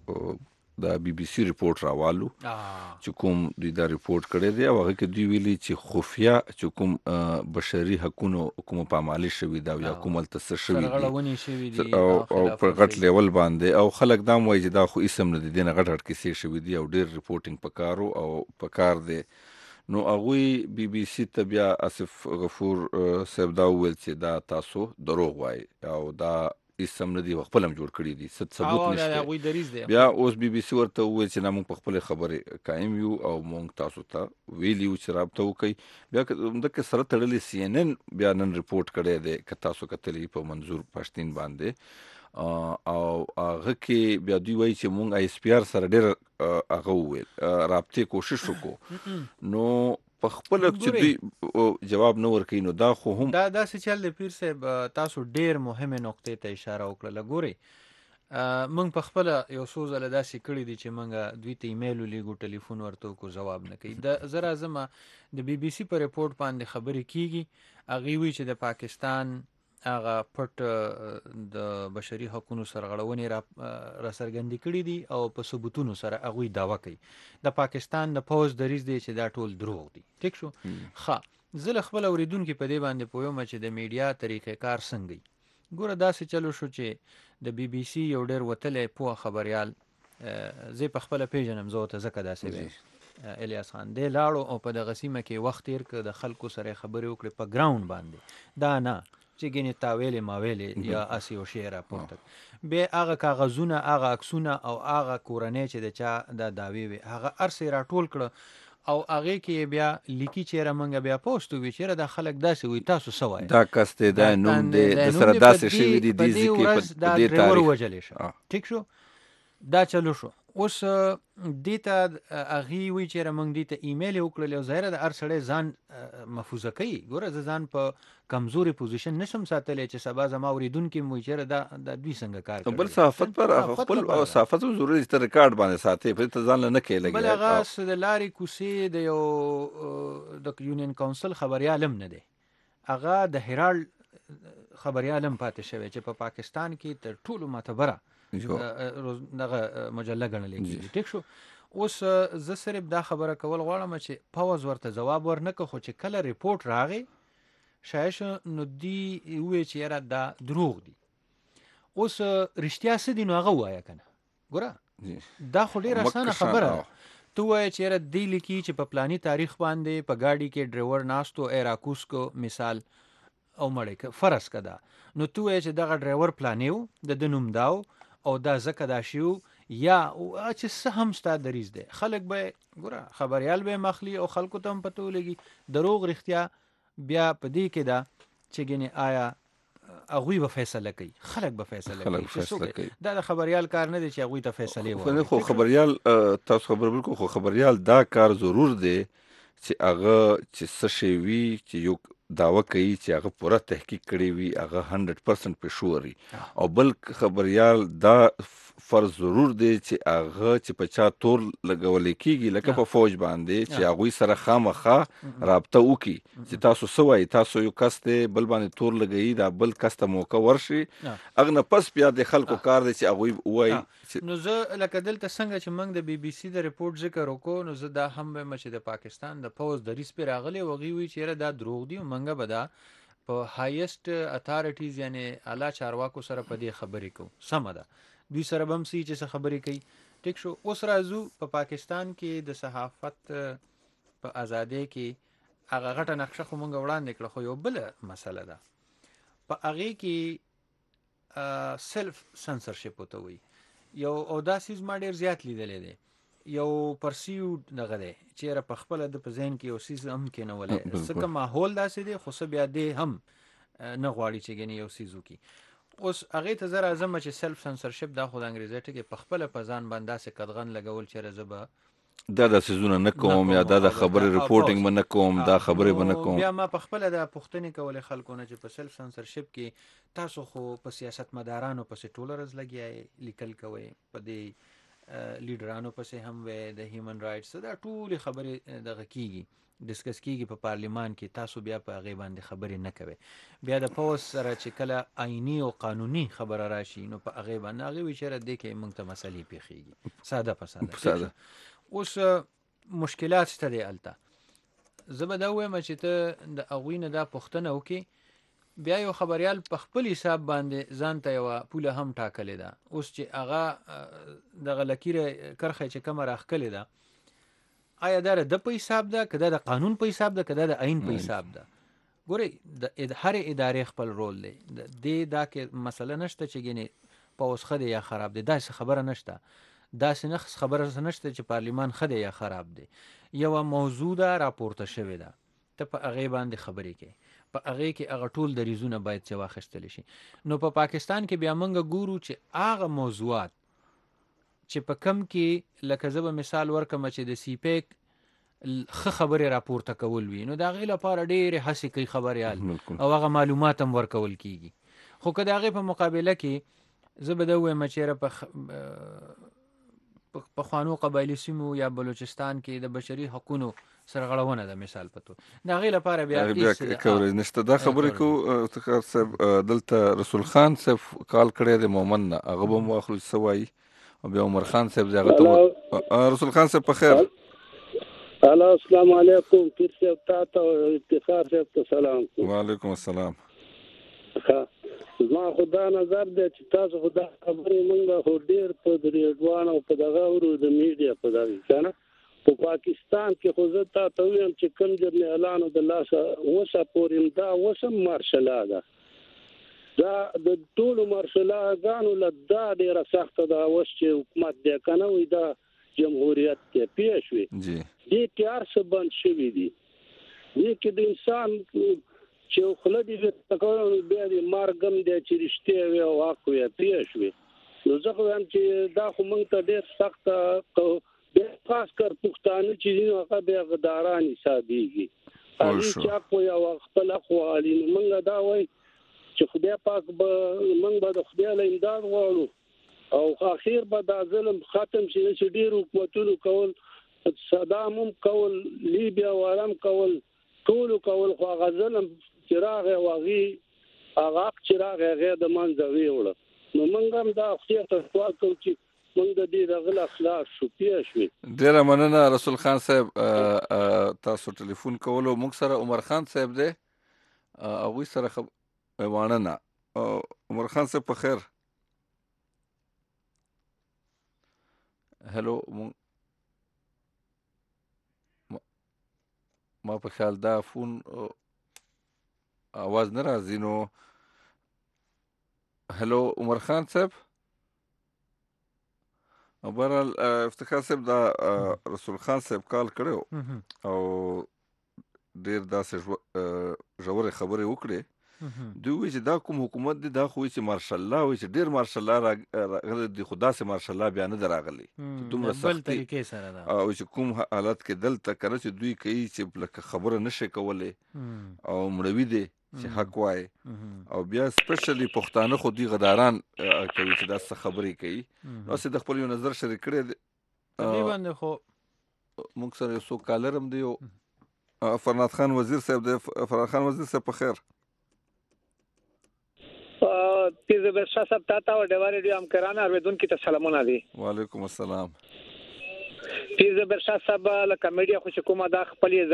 F: دا بی بی سی ریپورټ راوالو چې کوم دوی دا ریپورټ کړی دی او هغه کې دوی ویلي چې خفیه چې کوم بشري حقونو کومه پامالي شوي ده او یا کوم هلته څه شوي دي او په غټ لیول باندې، او خلک دا هم وایي چې دا خو اسم نه دي، دې نه غټ غټ کیسې شوي دي او ډېر ریپورټینګ پکار او پکار دی. نو هغوی بی بی سی ته بیا آصف غفور صاحب دا وویل چې دا تاسو دروغ وایي او دا اسم نه دي، خپل هم جوړ کړي دي، څه ثبوت نشته. بیا اوس بی بی سی ورته وویل چې نه موږ په خپلې خبرې قایم یو او موږ تاسو ته ویلي یو چې رابطه وکړئ. بیا همدغه سره تړلې سی ان ان بیا نن ریپورټ کړی دی که تاسو کتلی په منظور پښتین باندې، او هغه کې بیا دوی وایي چې موږ آی اس پی آر سره ډېر هغه وویل رابطې کوشش وکړو، نو په خپل چې دوی جواب نه ورکوي نو دا خو هم
C: دا داسې چل دی. پیر صاحب تاسو ډېر مهمې نقطې ته اشاره وکړله. ګورئ موږ په خپله یو څو ځله داسې کړي دي چې موږ دوی ته ایمیل ولیږو، ټلیفون ورته وکړو، ځواب نه کوي. د زه راځمه د بی بی سی په ریپورټ باندې خبرې کېږي، هغې وایي چې د پاکستان هغه پټ د بشري حقونو سرغړونې را راڅرګندې کړي دي او په ثبوتونو سره هغوی دعوه کوي د پاکستان د پوځ دریځ دی چې دا ټول دروغ دي. ټیک شو. ښه، زه له خپل اورېدونکي په دې باندې پوهیمه چې د میډیا طریقې کار څنګه وي. ګوره داسې چلو شو چې د بی بی سی یو ډېر وتلی پوه خبریال، زه په خپله پېژنم، زه ورته ځکه داسې وایم، الیاس خان دی لاړو او په دغه سیمه کې وخت تېر کړ، د خلکو سره یې خبرې وکړې په ګراوند باندې، دا نه چې ګینې تاویلې ماویلې یا اسې یو شی راپورته. بیا هغه کاغذونه، هغه عکسونه او هغه کورنۍ چې د چا دا دعوې وې هغه هر څه یې راټول کړه او هغې کې بیا لیکي چېرې موږ بیا پوسټ وي چېرې دا خلک داسې وایي تاسو څه وایي،
F: دا کس دی، دا نوم دی، د سره داسې شوي دي، دې ځای کې
C: دا ډریور وژلی شه. ټیک شو. دا چلو شو. اوس دې ته هغې وایي چېرې موږ دې ته ایمیل یې وکړلې او ظاهره د هر سړی ځان محفوظه کوي. ګوره زه ځان په کمزوري پوزیشن نشم ساتلی چې سبا زما اورېدونکي م وایي چېرې دا د دوی څنګه کار کوي.
F: بل صحافت پر خپل صحافت ضروري چې ته ریکارډ باندې ساتې، په دې ته ځان له نه کوې لګي.
C: بل هغه د لارې کوڅې د یو د یونین کونسل خبریال هم نه دی، هغه د هیرالډ خبریال هم پاتې شوی چې په پاکستان کې تر ټولو معتبره دغه مجله ګڼلی کېږي. ټیک شو. اوس زه صرف دا خبره کول غواړم چې پوځ ورته ځواب ورنکړه، خو چې کله ریپورټ راغی شایع شو نو دوی وویل چې یاره دا دروغ دي. اوس رښتیا څه دي نو هغه ووایه که نه. ګوره دا خو ډېره اسانه خبره ده. ته ووایه چې یاره دی لیکي چې په پلاني تاریخ باندې په ګاډي کې ډریور ناستو، ای راکوس کو مثال او مړی که فرض که دا، نو ته ووایه چې دغه ډریور پلاني و، د ده نوم دا و او دا ځکه دا شي و، یا چې څه هم ستا دریځ دی. خلک به ګوره خبریال به یې مخلي او خلکو ته هم پته ولګي. دروغ رښتیا بیا په دې کې ده چې ګنې آیا هغوی به فیصله کوي، خلک به فیصله کوي. دا د خبریال کار نه دی چې هغوی ته فیصلې وکړي.
F: خو خبریال تاسو خبر بل کو، خو خبریال دا کار ضرور دی چې هغه چې څه شی وي چې یو دعوه کوي چې هغه پوره تحقیق کړی وي، هغه هنډرډ پرسنټ په شور وي. او بل خبریال دا فرض ضرور دی چې هغه چې په چا تور لګولی کېږي لکه په فوج باندې چې هغوی سره خامخا رابطه وکړي چې تاسو څه وایي، تاسو یو کس دی بل باندې تور لګوي، دا بل کس ته موقع ورشي، هغه نه پس بیا د خلکو کار دی چې هغوی ووایي.
C: نو زه لکه دلته څنګه چې موږ د بی بی سی د ریپورټ ذکر وکړو، نو زه دا هم وایم چې د پاکستان د پوځ دریځ پرې راغلی او هغوی وایي چې یاره دا دروغ دي او موږ به دا په هایسټ اتارټیز یعنې اعلی چارواکو سره په دې خبرې کوو. سمه ده، دوی سره به هم څه چې څه خبرې کوي. ټیک شو. اوس راځو په پاکستان کې د صحافت په ازادۍ کې هغه غټه نقشه خو موږ وړاندې کړه، خو یو بله مسله ده په هغې کې سیلف سنسرشپ ورته وایي. یو او دا څیز ما ډېر زیات لیدلی دی یو پرسیوډ دغه دی چیرې په خپله د په ذهن کې یو څیز هم کېنولی څه که ماحول داسې دی خو څه بیا دی هم نه غواړي چې ګنې یو څیز وکړي اوس هغې ته زه راځم چې سلف سنسرشپ دا خو د انګریزۍ ټکي په خپله په ځان باندې داسې قدغن لګول چیرې زه به
F: دا د سيزونه نه کوم یا دا د خبرې ریپورټینګ به نه کوم دا خبرې به نه کوم
C: بیا ما په خپله د پوښتنې کولې خلکو نه چې په سلف سنسرشپ کې تاسو خو په سیاست مدارانو پسې ټوله ورځ لګیا لیکل کوئ په دې لیډرانو پسې هم وی د هیومن رایټس دا ټولې خبرې دغه کیږي ډسکس کیږي په پارلیمان کې تاسو بیا په هغې باندې خبرې نه کوئ بیا د پوز سره چې کله آئیني او قانوني خبره راشي نو په هغې باندې هغې وایي چېرې دې کې موږ ته مسلې پېښېږي ساده په ساده اوس مشکلات شته دی هلته زه به دا ووایم چې ته د هغوی نه دا پوښتنه وکړې بیا یو خبریال په خپل حساب باندې ځان ته یوه پوله هم ټاکلې ده اوس چې هغه دغه لکیره کرښه چې کومه راښکلې ده آیا دا د په حساب ده که دا د قانون په حساب ده که دا د عین په حساب ده ګورئ د هر ادارې خپل رول دی دې دا کې مسله نشته چې ګنې پوز ښه دی یا خراب دی داسې خبره نشته داسې نه خبره نشته چې پارلیمان ښه دی یا خراب دی یوه موضوع ده راپورته شوې ده ته په هغې باندې خبرې کوې په هغې کې هغه ټول دریځونه باید چې واخیستلی شي نو په پاکستان کې بیا موږ ګورو چې هغه موضوعات چې په کم کې لکه زه به مثال ورکړم چې د سی پیک ښه خبرې راپورته کول وي نو د هغې لپاره ډېرې هڅې کوي خبریال او هغه معلومات هم ورکول کېږي خو که د هغې په مقابله کې زه به دا ووایم چېرې په پخوانو قبایلي سیمو یا بلوچستان کې د بشري حقونو سرغړونه ده مثال په توګه د هغې لپاره بیا
F: بیا کوریج نشته دا خبرې کوو افتخار صاحب دلته رسول خان صاحب کال کړی دی مومن نه هغه به مو واخلو څه وایي او بیا عمر خان صاحب دی هغه ته رسول خان صاحب په خیر
K: هلو السلام علیکم پیر صاحب تا ته افتخار صاحب ته سلام
F: وعلیکم السلام
K: زما خو دا نظر دی چې تاسو خو دا خبرې موږ خو ډېر په ریډوان او په دغه اورو د میډیا په دغې که نه په پاکستان کې خو زه تا ته ویم چې کوم جرنیالانو د لاسه اوسه پورې دا اوس هم مارشلا ده دا د ټولو مارشلاګانو له دا ډېره سخته ده اوس چې حکومت دی که نه وایي دا جمهوریت دی پوه شوې دې کې هر څه بند شوي دي دې کې د انسان چې خوله دې بیرته کولی بیا دې مرګ هم دی چې رښتیا وي او حق وي پوه شوې نو زه خو وایم چې دا خو موږ ته ډېر سخته بیا خاص کر پښتانه چې دي نو هغه بیا غداران حسابېږي علي چې حق وي او خپل حق وغواړي نو موږ دا وایي چې خدای پاک به موږ به د خدای له امداد غواړو او اخیر به دا ظلم ختم شي چې ډېر حکومتونو کول صدام هم کول لیبیا والم کول ټولو کول خو هغه ظلم چې راغی او هغې هغه حق چې راغی هغې د منځه ویوړه نو موږ هم دا خدای ته سوال کوو چې موږ د دې دغه نه خلاص شو پوه شوې
F: ډېره مننه رسول خان صاحب تاسو ټلیفون کولو موږ سره عمر خان صاحب دی هغوی سره خب مننه عمر خان صاحب په خیر هلو ما په خیال دا فون आवाज نه راځي نو هلو عمر خان صاحب برحال افتخار صاحب دا رسول خان صاحب کال کړو او ډیر داسې ژورې خبرې وکړې دوی وایي چې دا کوم حکومت دی دا خو وایي چې مارشال الله وایي چې ډېر مارشال الله راغلی دی خو داسې مارشال الله بیا نه دی راغلی دومره سختي او چې کوم حالت کې دلته که نه چې دوی کوي چې لکه خبره نشي کولی او مړوي دی چې حق وایي او بیا سپیشلی پښتانه خو دوی غداران کوي چې دا څه خبرې کوي نو هسې د خپل یو نظر شریک کړی دی
C: دې باندې خو
F: موږ سره یو څوک کالر هم دی فرناد خان وزیر صاحب دی فرناد خان وزیر صاحب په خیر
L: پیر برشا صاحب تا تا و ډیوه ریډیو همکاران اورېدونکو ته سلامونه دي
F: وعلیکم السلام
L: پیر برشا صاحب لکه میډیا خو چې کومه دا خپلې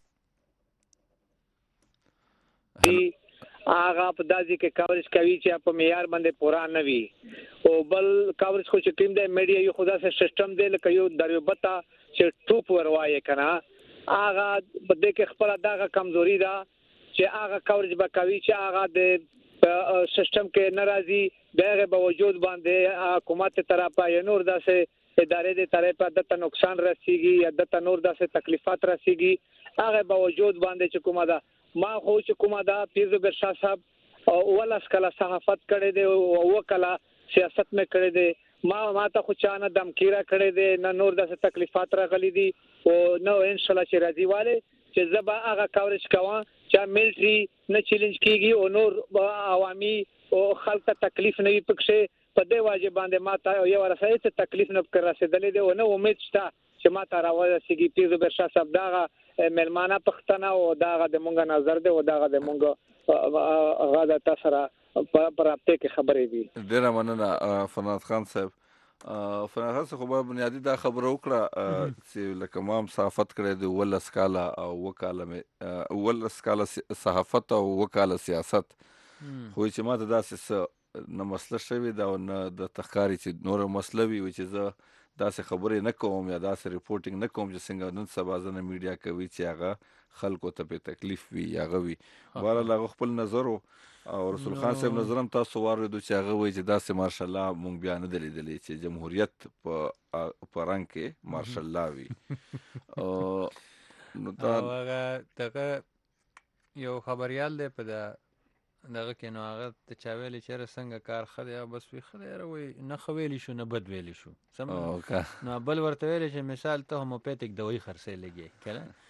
L: هغه په داسې کې کاورج کوي چې په معیار باندې پوره نه وي او بل کاورج خو چې کوم دی میډیا یو خو داسې سیسټم دی لکه یو دریوبته چې ټوپ وروايي که نه هغه په دې کې خپله دغه کمزوري ده چې هغه کاورج به کوي چې هغه د سیستم کې ناراضي دغه باوجود باندې حکومت طرفه یا نور داسې ادارې د طرفه دته نقصان رسیږي یا دته نور داسې تکلیفات رسیږي هغه باوجود باندې چې کومه ده ما خو چې کومه ده پیر زبیر شاه صاحب ولس کله صحافت کړي دي او وکلا سیاست مې کړي دي ما ما ته خو چانه دمکیره کړي دي نه نور داسې تکلیفات راغلي دي او نو ان شاء الله چې راځي والے چې زبا هغه کاورج کوم چې ملټری نه چیلنج کیږي او نور عوامي او خلک تکلیف نه وي پکښه په دې واجب باندې ما ته یو ورسې ته تکلیف نه کړ رسیدلې دی او نو امید شته چې ما ته راوځي پیر زبیر شاه صاحب داغه ملمانه پښتنه او داغه د مونږ نظر دی او داغه د مونږ هغه د تاسو پر اپته کې خبرې دي.
F: ډیره مننه فناد خان صاحب. فناد خان صاحب خو بنیادی دا خبره وکړه چې لکه ما هم صحافت کړی دی ولس کاله او وکاله مې ولس کاله صحافت او وکاله سیاست خو چې ما ته داسې نه مسله شوې ده او نه د تخکاري چې نوره مسله وي چې زه داسې خبرې نه کوم یا داسې ریپورټینګ نه کوم چې څنګه نن سبا ځنه میډیا کوي چې هغه خلکو ته په تکلیف وي یا هغه وي. بهرحال هغه خپل نظر او رسول خان صاحب نظر هم تاسو واورېدو چې هغه وایي چې داسې مارشالله مونږ بیا نه دی لیدلی چې جمهوریت په رنګ کې مارشالله وي.
M: نو هغه دغه یو خبریال دی په د دغه کې نو هغه ته چا ویلې چې څنګه کار ښه دی او بس وي ښه دی وایي نه ښه ویلی شو نه بد ویلی شو نو بل ورته ویلی چې مثال ته هوموپیتیک دوایي خرڅی لګې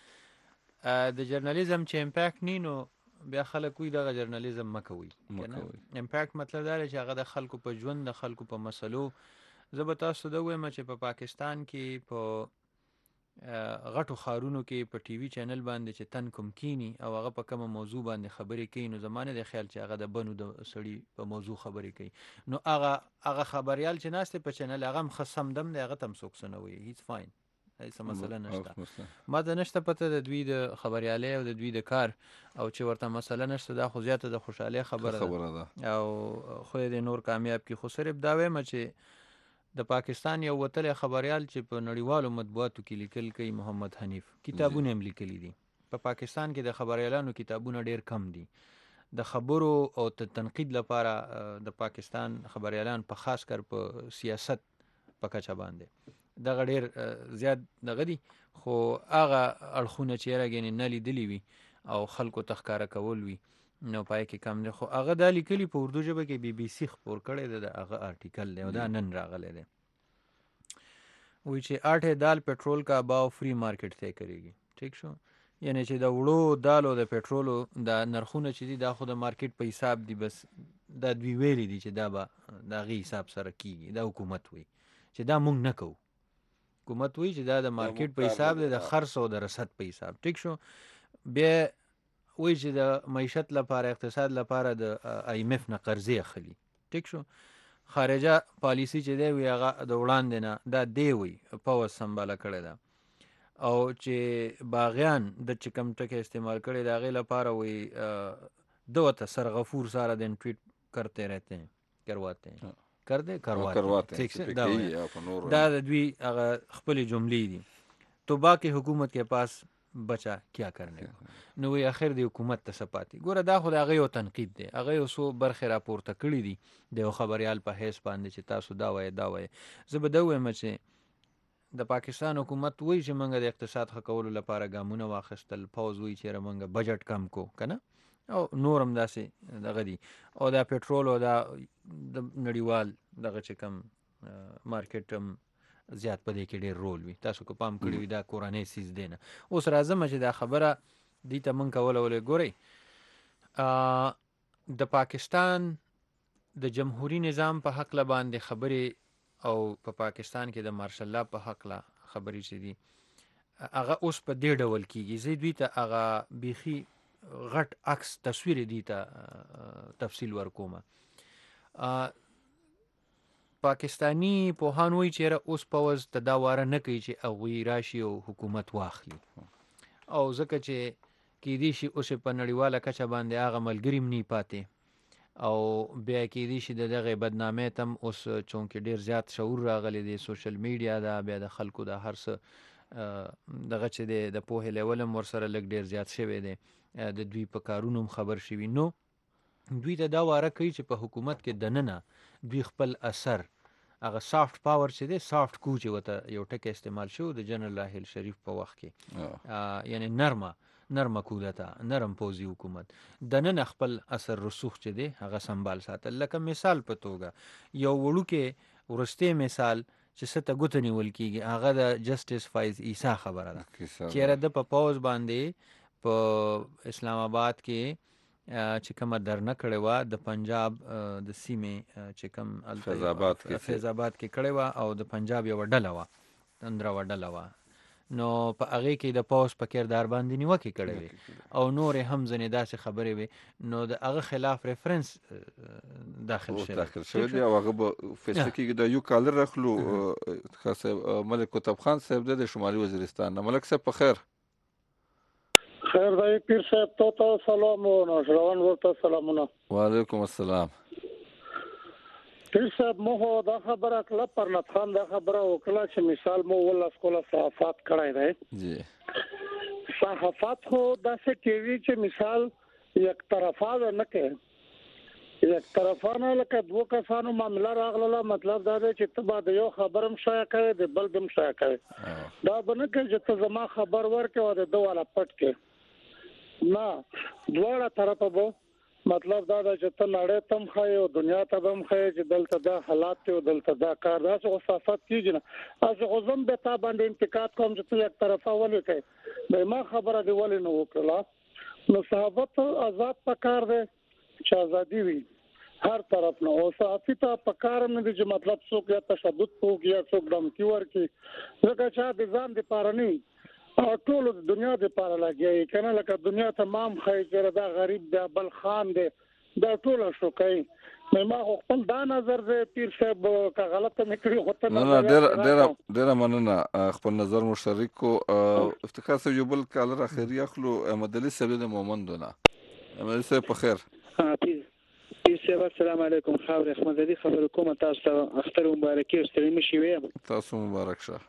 M: که د جرنالیزم چې امپیکټ نی نو بیا خلک وایي دغه جرنالیزم مه کوئ امپیکټ مطلب دا دی چې هغه د خلکو په ژوند د خلکو په مسلو زه به تاسو ته ووایم چې په پاکستان کې په غټو ښارونو کې په ټي وي چینل باندې چې تن کوم کینی او هغه په کومه موضوع باندې خبرې کوي نو زمانه د خیال چې هغه د بنو د سړي په موضوع خبرې کوي نو هغه هغه خبریال چې ناست په چینل هغه هم خصم دم دی هغه تم څوک څه نه وایي هیڅ فاین هیڅ مسله نشته ما ته نشته پته د دوی د خبریالۍ او د دوی د کار او چې ورته مسله نشته دا خو زیاته د خوشحالۍ خبره ده او خو د نور کامیاب کی خو صرف دا وایم چې د پاکستان یو وتلی خبریال چې په نړیوالو مطبوعاتو کې لیکل کوي محمد حنیف کتابونه هم لیکلي دي په پاکستان کې د خبریالانو کتابونه ډیر کم دي د خبرو او تنقید لپاره د پاکستان خبریالان په خاص کر په سیاست په کچه باندې دغه ډیر زیات دغه دي خو هغه اړخونه چې راګنې نه لیدلي وي او خلکو ته ښکاره کول وي نو پای کې کم دی خو هغه دا لیکلي په اردو ژبه کې بی بی سی خپور کړی دی د هغه آرټیکل دی او دا نن راغلی دی وایي چې آٹھ دال पेट्रोल का भाव फ्री मार्केट طے کړي ٹھیک شو یعنی چې د وړو دالو د پټرولو د نرخونه چې دي دا خو د مارکیټ په حساب دي بس دا دوی ویلي دي چې دا به د هغې حساب سره کیږي دا حکومت وایي چې دا مونږ نه کوو حکومت وایي چې دا د مارکیټ په حساب دی د خرڅ او د رسد په حساب ټیک شو بیا وایي چې د معیشت لپاره اقتصاد لپاره د آی ایم ایف نه قرضې اخلي ټیک شو خارجه پالیسی چې دی وي هغه د وړاندې نه دا دی وایي پوځ سنباله کړې ده او چې باغیان د چې کوم ټکي استعمال کړي د هغې لپاره وایي ده ورته سرغفور ساره دن ټویټ کرتے رہتے ہیں کرواتے ہیں کرتے کرواتے دا د دوی هغه خپلې جملې دي توبا کې حکومت کے پاس بچا کیا کرنے نو وی اخر دی حکومت ته سپاتی ګوره دا خو د هغه یو تنقید دی هغه یو څو برخې راپورته کړي دي د یو خبریال په حیث باندې چې تاسو دا وایې دا وایې زه به دا ووایم چې د پاکستان حکومت وایي چې موږ د اقتصاد ښه کولو لپاره ګامونه واخیستل پوځ وایي چې موږ بجټ کم کو که نه او نور هم داسې دغه دي او دا پټرول او دا د نړیوال دغه چې کوم مارکیټ هم زیات په دې کې ډېر رول وي تاسو که پام کړي وي دا کورنۍ سیز دی نه اوس راځم چې دا خبره دې ته موږ کوله ولې ګورئ د پاکستان د جمهوري نظام په هکله باندې خبرې او په پاکستان کې د مارشل لا په هکله خبرې چې دي هغه اوس په دې ډول کېږي زه دوی ته هغه بیخي غټ عکس تصویر دي ته تفصیل ورکومه پاکستانی پوهان وایي چې اوس پوځ ته دا واره نه کوي چې هغوی راشي او حکومت واخلي او ځکه چې کیدای شي اوس په نړیواله کچه باندې هغه ملګري هم نه پاتې او بیا کیدای شي د دغې بدنامۍ ته هم اوس چونکې ډېر زیات شعور راغلی دی سوشل میډیا ده بیا د خلکو د هر څه دغه چې دی د پوهې لیول هم ورسره لږ ډېر زیات شوی دی د دوی په کارونو هم خبر شوي نو دوی ته دا واره کوي چې په حکومت کې دننه دوی خپل اثر هغه سافت پاور چې دی سافت کو چې وته یو ټکی استعمال شو د جنرال راحیل شریف په وخت کې یعنی نرمه نرمه کودتا نرم پوزي حکومت د نن خپل اثر رسوخ چې دی هغه سنبال ساتل. لکه مثال په توګه یو وړوکې ورسته مثال چې ست غوته نیول کیږي هغه د جسټس فایز عیسی خبره ده چې د په پاوز باندې په اسلام آباد کې چې کومه درنه کړې وه د پنجاب د سیمې چې کوم
F: فیض آباد کې
M: فیض آباد کې کړې وه او د پنجاب یوه ډله وه تندره ډله وه نو په هغې کې د پاوز په کردار باندې نیوکې کړې وې او نورې هم ځینې داسې خبرې وې نو د هغه خلاف ریفرنس داخل شوی
F: داخل شوی دی او هغه به فیصله کېږي. د یو کالر راخلو صاحب ملک قطب خان صاحب دی د شمالي وزیرستان نه. ملک صاحب په خیر
K: خیر دی پیر صاحب ته ته سلام او نوشروان ورته سلامونه.
F: وعلیکم السلام.
K: پیر صاحب مو دا خبره کله پرنت خان دا خبره وکړه چې مثال مو ولس کوله صحافت کړای دی
F: جی
K: صحافت خو داسې کوي چې مثال یک طرفه نه کوي یک طرفه نه لکه دوه کسانو معامله راغله مطلب دا دی چې ته به د یو خبرم شایع کوي د بل دم شایع کوي دا به نه کوي چې ته زما خبر ورکې او د دوه والا پټ کې نه دواړه طرفه به مطلب دا دا چې ته نړۍ تم خای او دنیا ته هم خای چې دلته دا حالات ته دلته دا کار دا څه صفات کیږي نه از غزم به تا باندې انتقاد کوم چې ته یک طرفه ولې کوي به ما خبره دی ولې نه وکړه نو صحافت آزاد پکار دی چې ازادي وي هر طرف نه او صحافي ته پکار نه دي چې مطلب څوک یا تشدد کوي یا څوک دمکی ورکي ځکه چې د ځان د پاره نه او ټول د دنیا د پاره لګي کنه لکه دنیا تمام خیر دا غریب دا بل خان دی دا ټول شو کوي ما خپل دا نظر دی پیر صاحب کا غلطه نکړي هوته
F: نه نه ډیر ډیر ډیر مننه خپل نظر مشترک کو افتخار صاحب یو بل کالر اخري اخلو احمد علي صاحب د مومندونه. احمد علي صاحب په خیر.
N: ها پیر پیر صاحب السلام علیکم خاور احمد علي خبر کوم تاسو ته اختر مبارکي ستړي مشي وي
F: تاسو مبارک شه.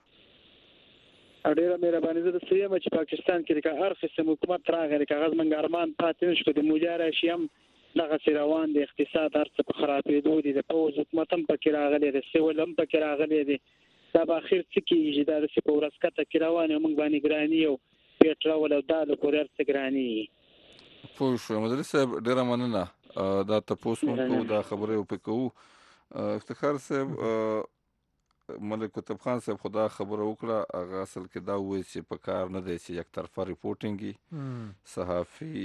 N: اډیره مهرباني زه د سیم چې پاکستان کې د هر قسم حکومت راغلی کاغذ منګ ارمان پاتې نشو د مجاره شیم دغه روان د اقتصاد هرڅه په خرابېدو دي د پوز حکومت هم پکې راغلی د سیول هم پکې راغلی دي دا به اخر څه کېږي دا د په ورځ کته کې روان موږ باندې ګراني او پیټرول او دالو کوریر څه ګراني
F: پوه شو. مدري صاحب ډیره مننه دا تاسو مونږ دا خبره وکړو. افتخار صاحب ملک قطب خان صاحب خدا خبره وکړه هغه اصل کې دا وایي چې په کار نه دی چې یک طرفه ریپورټینګ صحافي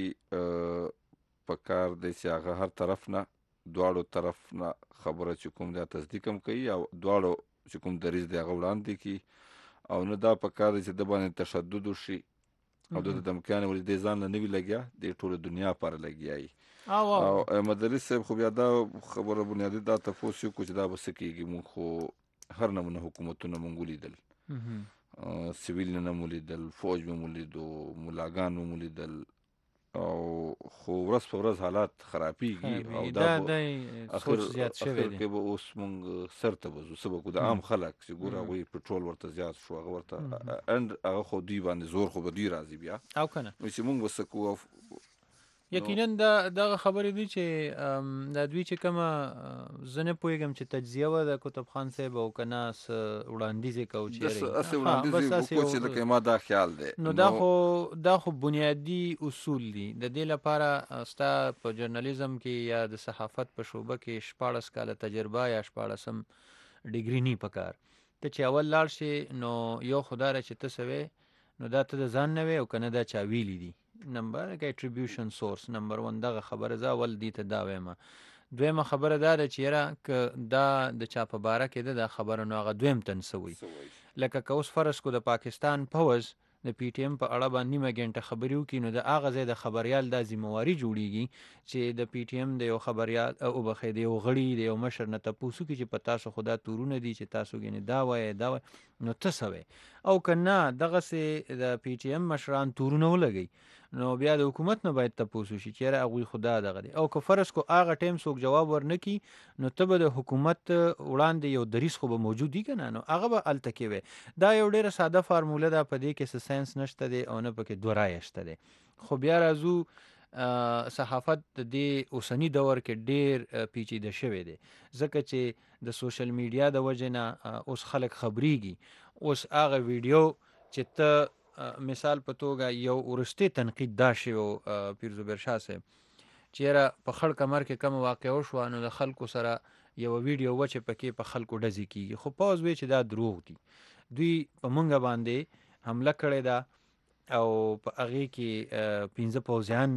F: په کار دی چې هغه هر طرف نه دواړو طرف نه خبره چې کوم دا تصدیق هم کوي او دواړو چې کوم دریځ دی هغه وړاندې کړي او نه دا په کار دی چې د باندې تشدد وشي او د دمکیانې ولې دې ځان نه نوي لګیا د ټوله دنیا پر لګیایي او مدرس صاحب خو بیا دا خبره بنیادي دا تفوس وکړو چې دا به څه کېږي مونږ خو هر نمونه حکومتونه مونږ ولیدل سیویل نه مو لیدل فوج به مو لیدو ملاګان مو لیدل او خو ورځ په ورځ حالات خرابېږي او دا اخر اخر کې به اوس مونږ سر ته وځو څه به کوو د عام خلک چې ګوره هغوی پټرول ورته زیات شو هغه ورته اند هغه خو دوی باندې زور خو به دوی راځي بیا
M: او که نه
F: نو چې مونږ به څه کوو
M: یقینا دا دغه خبرې دي چې دا دوی چې کومه زه نه پوهېږم چې تجزیه وه د قطب خان صاحب او که نه څه وړاندیز یې کوو
F: داسې وړاندیز یې وکړو چې لکه ما دا خیال دی
M: نو دا خو دا خو بنیادي اصول دي د دې لپاره ستا په جرنالیزم کې یا د صحافت په شعبه کې شپاړس کاله تجربه یا شپاړسم ډیګري نی پکار ته چې اول لاړ شي نو یو خدا را چې ته څه وې نو دا ته د ځان نه وې او که نه دا چا ویلي دي نمبر کې اټریبیوشن سورس نمبر ون دغه خبره زه اول دي ته دا وایم. دویمه خبره دا ده چې یاره که دا د چا په باره کې ده دا خبره نو هغه دویم تن څه وایي لکه که اوس فرض کو د پاکستان پوځ د پی ټی ایم په اړه باندې نیمه ګنټه خبرې وکړي نو د هغه ځای د خبریال دا ذمهواري جوړیږي چې د پی ټی ایم د یو خبریال او بخې د یو غړي د یو مشر نه تپوس وکړي چې په تاسو خو دا تورونه دي چې تاسو ګینې دا وایې دا وایې نو ته څه وایې او که نه دغسې د پی ټی ایم مشران تورونه ولګوي نو بیا د حکومت نه باید تپوس وشي چې یاره هغوی خو دا دغه دی او که فرض کو هغه ټایم څوک جواب ورنه کړي نو ته به د حکومت وړاندې یو دریځ خو به موجود وي که نه نو هغه به هلته کې وی دا یو ډېره ساده فارموله ده په دې کې څه ساینس نشته دی او نه پکې دوه رایه شته دی خو بیا راځو صحافت د دې اوسنی دور کې ډیر پیچیده شوی دی ځکه چې د سوشل میډیا د وجې نه اوس خلک خبرېږي اوس هغه ویډیو چې ته مثال په توګه یو ورستی تنقید دا شوی پیر زبیر شاه صاحب چیرې په خړ کمر کې کوم واقع وشوه نو د خلکو سره یو ویډیو و چې پکې په خلکو ډزې کیږي خو پوز وی چې دا دروغ دي دوی په مونږ باندې حمله کړې ده او په هغې کې پنځه پوځیان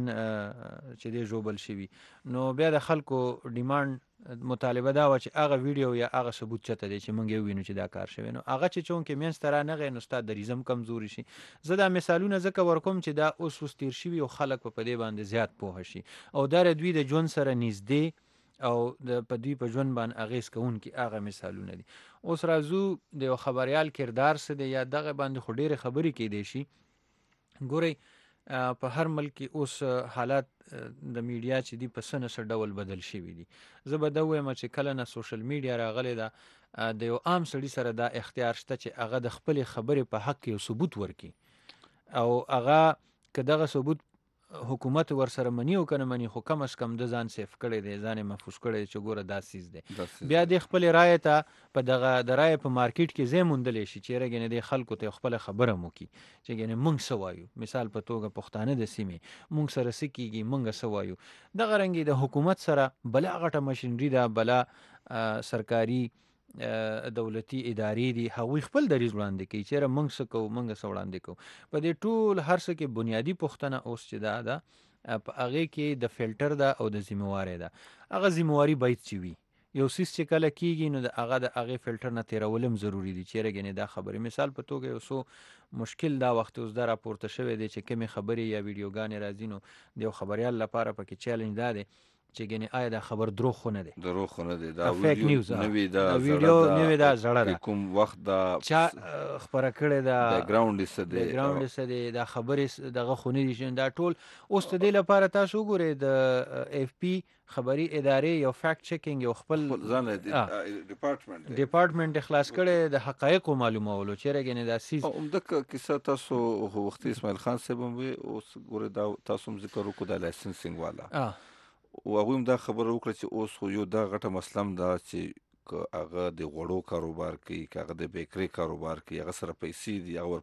M: چې دی ژوبل شوي نو بیا د خلکو ډیمانډ مطالبه دا وه چې هغه ویډیو یا هغه ثبوت چته دی چې موږ یې ووینو چې دا کار شوی نو هغه چې چونکې منځته رانغی نو ستا دریځم کمزوري شي زه دا مثالونه ځکه ورکوم چې دا اوس اوس تیر شوي او خلک په دې باندې زیات پوهه شي او دا دوی د ژوند سره نږدې او د په دوی په ژوند باندې اغېز کوونکي هغه مثالونه دي اوس راځو د یو خبریال کردار څه دی یا دغه باندې خو ډېرې خبرې کیدی شي ګورئ په هر ملک کې اوس حالات د میډیا چې دی په څه نه څه ډول بدل شوي دي زه به دا ووایم چې کله نه سوشل میډیا راغلی ده د یو عام سړي سره دا اختیار شته چې هغه د خپلې خبرې په حق کې یو ثبوت ورکړي او هغه که دغه ثبوت حکومت ورسره مني او کنه مني خو کم از کم د ځان سیف کړی دی ځان یې محفوظ کړی دی چې ګوره دا سیز دی بیا د خپلې رایې ته په دغه د رایې په مارکیټ کې ځای موندلی شي چیرې ګنې دې خلکو ته خپله خبره مو کړي چې ګنې موږ څه وایو مثال په توګه پښتانه د سیمې موږ سره څه کېږي موږ څه وایو دغه رنګې د حکومت سره بلا غټه مشینري ده بلا سرکاري دولتي ادارې دي هغوی خپل دریځ وړاندې کوي چیرې موږ څه کوو موږ څه وړاندې کوو په دې ټول هر څه کې بنیادي پوښتنه اوس چې دا ده په هغې کې د فلټر ده او د ذمهوارۍ ده هغه ذمهواري باید چې وي یو څیز چې کله کېږي نو د هغه د هغې فلټر نه تېرول هم ضروري دي چیرې ګنې دا خبرې مثال په توګه یو څو مشکل دا وخت اوس دا راپورته شوی دی چې کومې خبرې یا ویډیوګانې راځي نو د یو خبریال لپاره پکې چیلنج دا دی چې ګنې آیا دا خبر دروغ خو نه دی
F: دروغ خو نه دی دا
M: فیک نیوز
F: نوی دا
M: ویډیو نوی دا زړه ده
F: کوم وخت دا
M: چا خبره کړې ده
F: بیک گراوند یې څه دی
M: بیک گراوند یې څه دی دا خبرې دغه خو نه دي دا ټول اوس د دې لپاره تاسو وګورئ د اف پی خبري ادارې یو فیکټ چیکینګ یو خپل
F: ځان ډپارټمنټ
M: ډپارټمنټ خلاص کړي د حقایقو معلومولو چیرې ګنې دا سیز
F: همدغه کیسه تاسو وختي اسماعیل خان صاحب هم وي اوس ګورئ دا تاسو هم ذکر وکړو د لایسنسینګ والا او هغوی هم دا خبره وکړه چې اوس خو یو دا غټه مسله هم ده چې که هغه د غوړو کاروبار کوي که هغه د بیکرۍ کاروبار کوي هغه سره پیسې دي هغه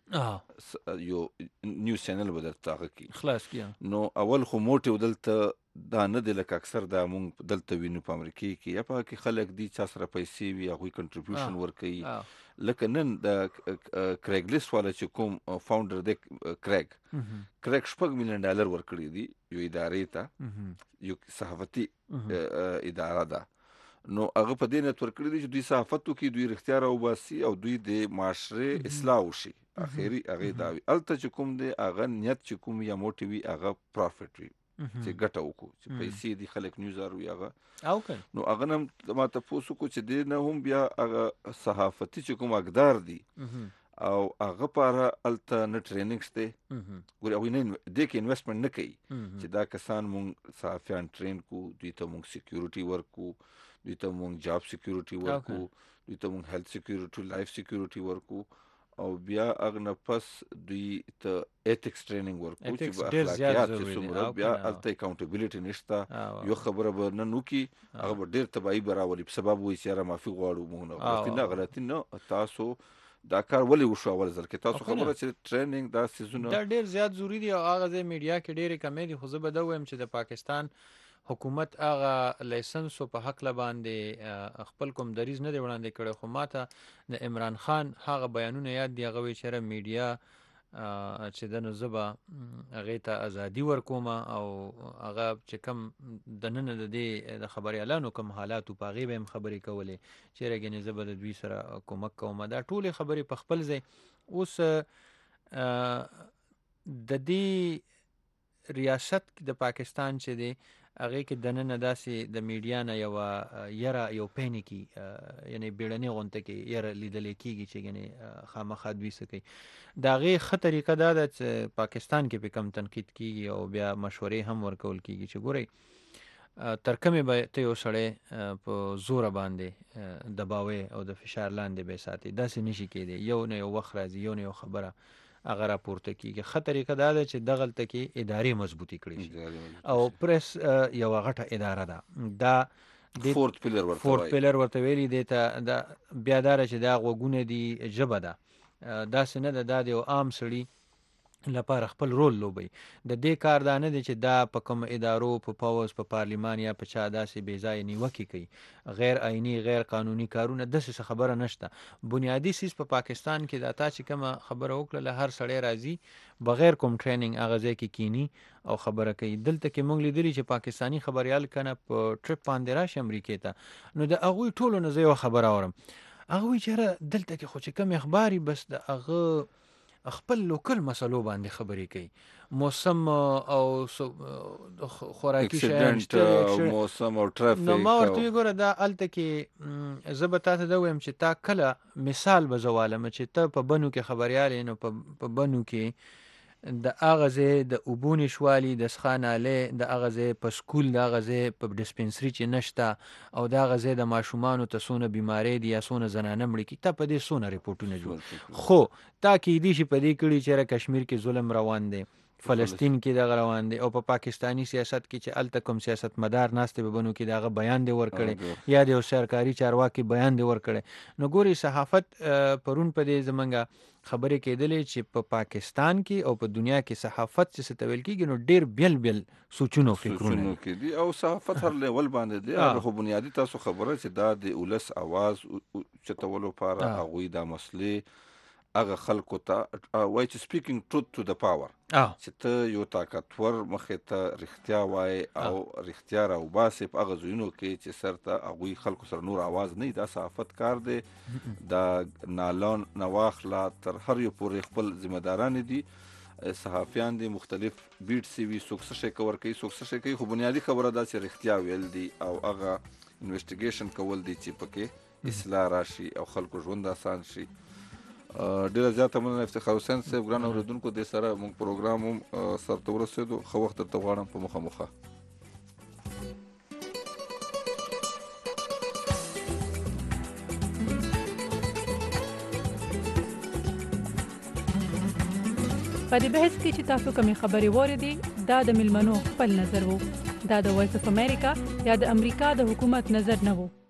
F: ورپاسې یو نیوز چینل به درته هغه کوي
M: خلاص کړي
F: نو اول خو موټیو دلته دا نه دی لکه اکثر دا مونږ دلته وینو په امریکا کې یا په هغه کې خلک دي چا سره پیسې وي هغوی کنټریبیوشن ورکوي لکه نن د کریګ لیست والا چې کوم فاونډر دی کریګ کریګ شپږ میلیون ډالر ورکړي دي یو ادارې ته یو صحافتي اداره ده نو هغه په دې نیت ورکړي دي چې دوی صحافت وکړي دوی رښتیا راوباسي او دوی د معاشرې اصلاح وشي اخري هغې دا وي هلته چې کوم دی هغه نیت چې کوم یا موټی وي هغه پرافټ وي چې ګټه وکړو چې پیسې دي خلک نیوز اروي هغه نو هغه نه ما تپوس وکړو چې دې نه هم بیا هغه صحافتي چې کوم اقدار دي او هغه پاره هلته نه ټریننګ شته ګورې هغوی نه دې کې انویسټمنټ نه کوي چې دا کسان مونږ صحافیان ټرین کو دوی ته مونږ سیکیورټي ورکو دوی ته مونږ جاب سیکیورټي ورکو دوی ته مونږ هیلث سیکیورټي لایف سیکیورټي ورکو او بیا هغه نه پس دوی ته ایتکس ټریننګ ورکو چې به اخلاقیات چې څومره بیا هلته اکاونټیبلیټي نشته یو خبره به نن وکړي هغه به ډېر تباهي به راولي په سبب وایي چې یاره معافي غواړو مونږ نه غلطي نه غلطي نه تاسو دا کار ولې وشو اول ځل کې تاسو خبره چې ټریننګ دا سیزونه
M: دا ډېر زیات ضروري دي او هغه ځای میډیا کې ډېرې کمې دي خو زه به دا ووایم چې د پاکستان حکومت هغه لایسنسو په حق باندې خپل کوم دریځ نه دی وړاندې کړی خو ماته د عمران خان هغه بیانونه یاد دي هغه وایي چې میډیا چې د نو زه به هغې ته ازادي ورکوم او هغه چې کوم دننه د دې د خبریالانو کوم حالاتو په هغې به هم خبرې کولې چیرې ګنې زه به د دوی سره کومک کوم دا ټولې خبرې په خپل ځای اوس د دې ریاست د پاکستان چې دی هغې کې دننه داسې د میډیا نه یوه یره یو پینیکي یعنې بیړنۍ غونته کې یره لیدلی کېږي چې ګنې خامخا دوی څه کوي د هغې ښه طریقه دا ده چې پاکستان کې پې کم تنقید کېږي او بیا مشورې هم ورکول کېږي چې ګورئ تر کومې به ته یو سړی په زوره باندې دباوې او د فشار لاندې به یې ساتې داسې نشي کېدی یو نه یو وخت راځي یو نه یو خبره هغه راپورته کیږي. ښه طریقه دا ده چې دغلته کې ادارې مضبوطې کړي شي او پریس یوه غټه اداره ده. دا
F: فورت پیلر ورته
M: فورت پیلر ورته ویلي دی ته دا بیا دا چې دا غوږونه دي ژبه ده داسې نه ده دا د یو عام سړي لپاره خپل رول لوبوي. د دې کار دا نه دی چې دا په کوم ادارو په پوز په پارلیمان یا په چا داسې بې ځایه نیوکې کوي غیر آئیني غیر قانوني کارونه داسې څه خبره نشته. بنیادي سیز په پاکستان کې دا تا چې کومه خبره وکړله هر سړی راځي بغیر کوم ټریننګ هغه ځای کې کینی او خبره کوي. دلته کې موږ لیدلي چې پاکستاني خبریال کنه په ټریپ باندې راشي امریکې ته نو د هغوی ټولو نه زه یوه خبره اورم هغوی چېرې دلته کې خو چې کوم اخباري بس د هغه خپل لوکل مسلو باندې خبرې کوي موسم او خوراکي شیان
F: موسم او ټرافیک.
M: نو ما ورته وګوره دا هلته کې زه به تا ته دا ویم چې تا کله مثال به زه والم چې ته په بنو کې خبریال یې نو په بنو کې د هغه ځای د اوبو نشوالي د څښا نالۍ د هغه ځای په سکول د هغه ځای په ډسپنسري چې نشته او د هغه ځای د ماشومانو ته څونه بیمارۍ دي یا څونه زنانه مړي کړي تا په دې څونه ریپورټونه جوړ خو تا کیدای شي په دې کړي چې کشمیر کې ظلم روان دی فلسطین کې دغه روان دی او په پاکستانی سیاست کې چې الته کوم سیاست مدار ناستې به بنو کې دغه بیان دی ورکړي یا د سرکاري چارواکي بیان دی ورکړي. نو ګوري صحافت پرون په دې زمونږه خبرې کېدلې چې په پاکستان کې او په دنیا کې صحافت چې څه ته ویل کېږي نو ډېر بیل بیل سوچونه او فکرونه
F: دي او صحافت هر لیول باندې دی. هغه خو بنیادي تاسو خبره چې دا د ولس اواز چتولو لپاره هغوی دا مسلې هغه خلکو ته وایي چې سپیکینګ ټروت ټو د پاور چې ته یو طاقتور مخې ته رښتیا وایي او رښتیا راوباسې په هغه ځایونو کې چې سر ته هغوی خلکو سره نور آواز نه وي. دا صحافت کار دی دا نالان نه واخله تر هر یو پورې خپل ذمهداران دي صحافیان دي مختلف بیټ سی وي څوک څه شی کور کوي څوک څه شی کوي خو بنیادي خبره دا چې رښتیا ویل دي او هغه انویسټیګیشن کول دي چې پکې اصلاح راشي او خلکو ژوند آسان شي. ډیره زیاته مننه افتخار حسین صاحب ګران اورېدونکو دې سره موږ پروګرام هم سرته ورسېدو ښه وخت درته غواړم په مخه مخه.
O: په دې بحث کې چې تاسو کومې خبرې واورېدې دا د ملمنو خپل نظر وو دا د وایس اف امریکا یا د امریکا د حکومت نظر نه وو.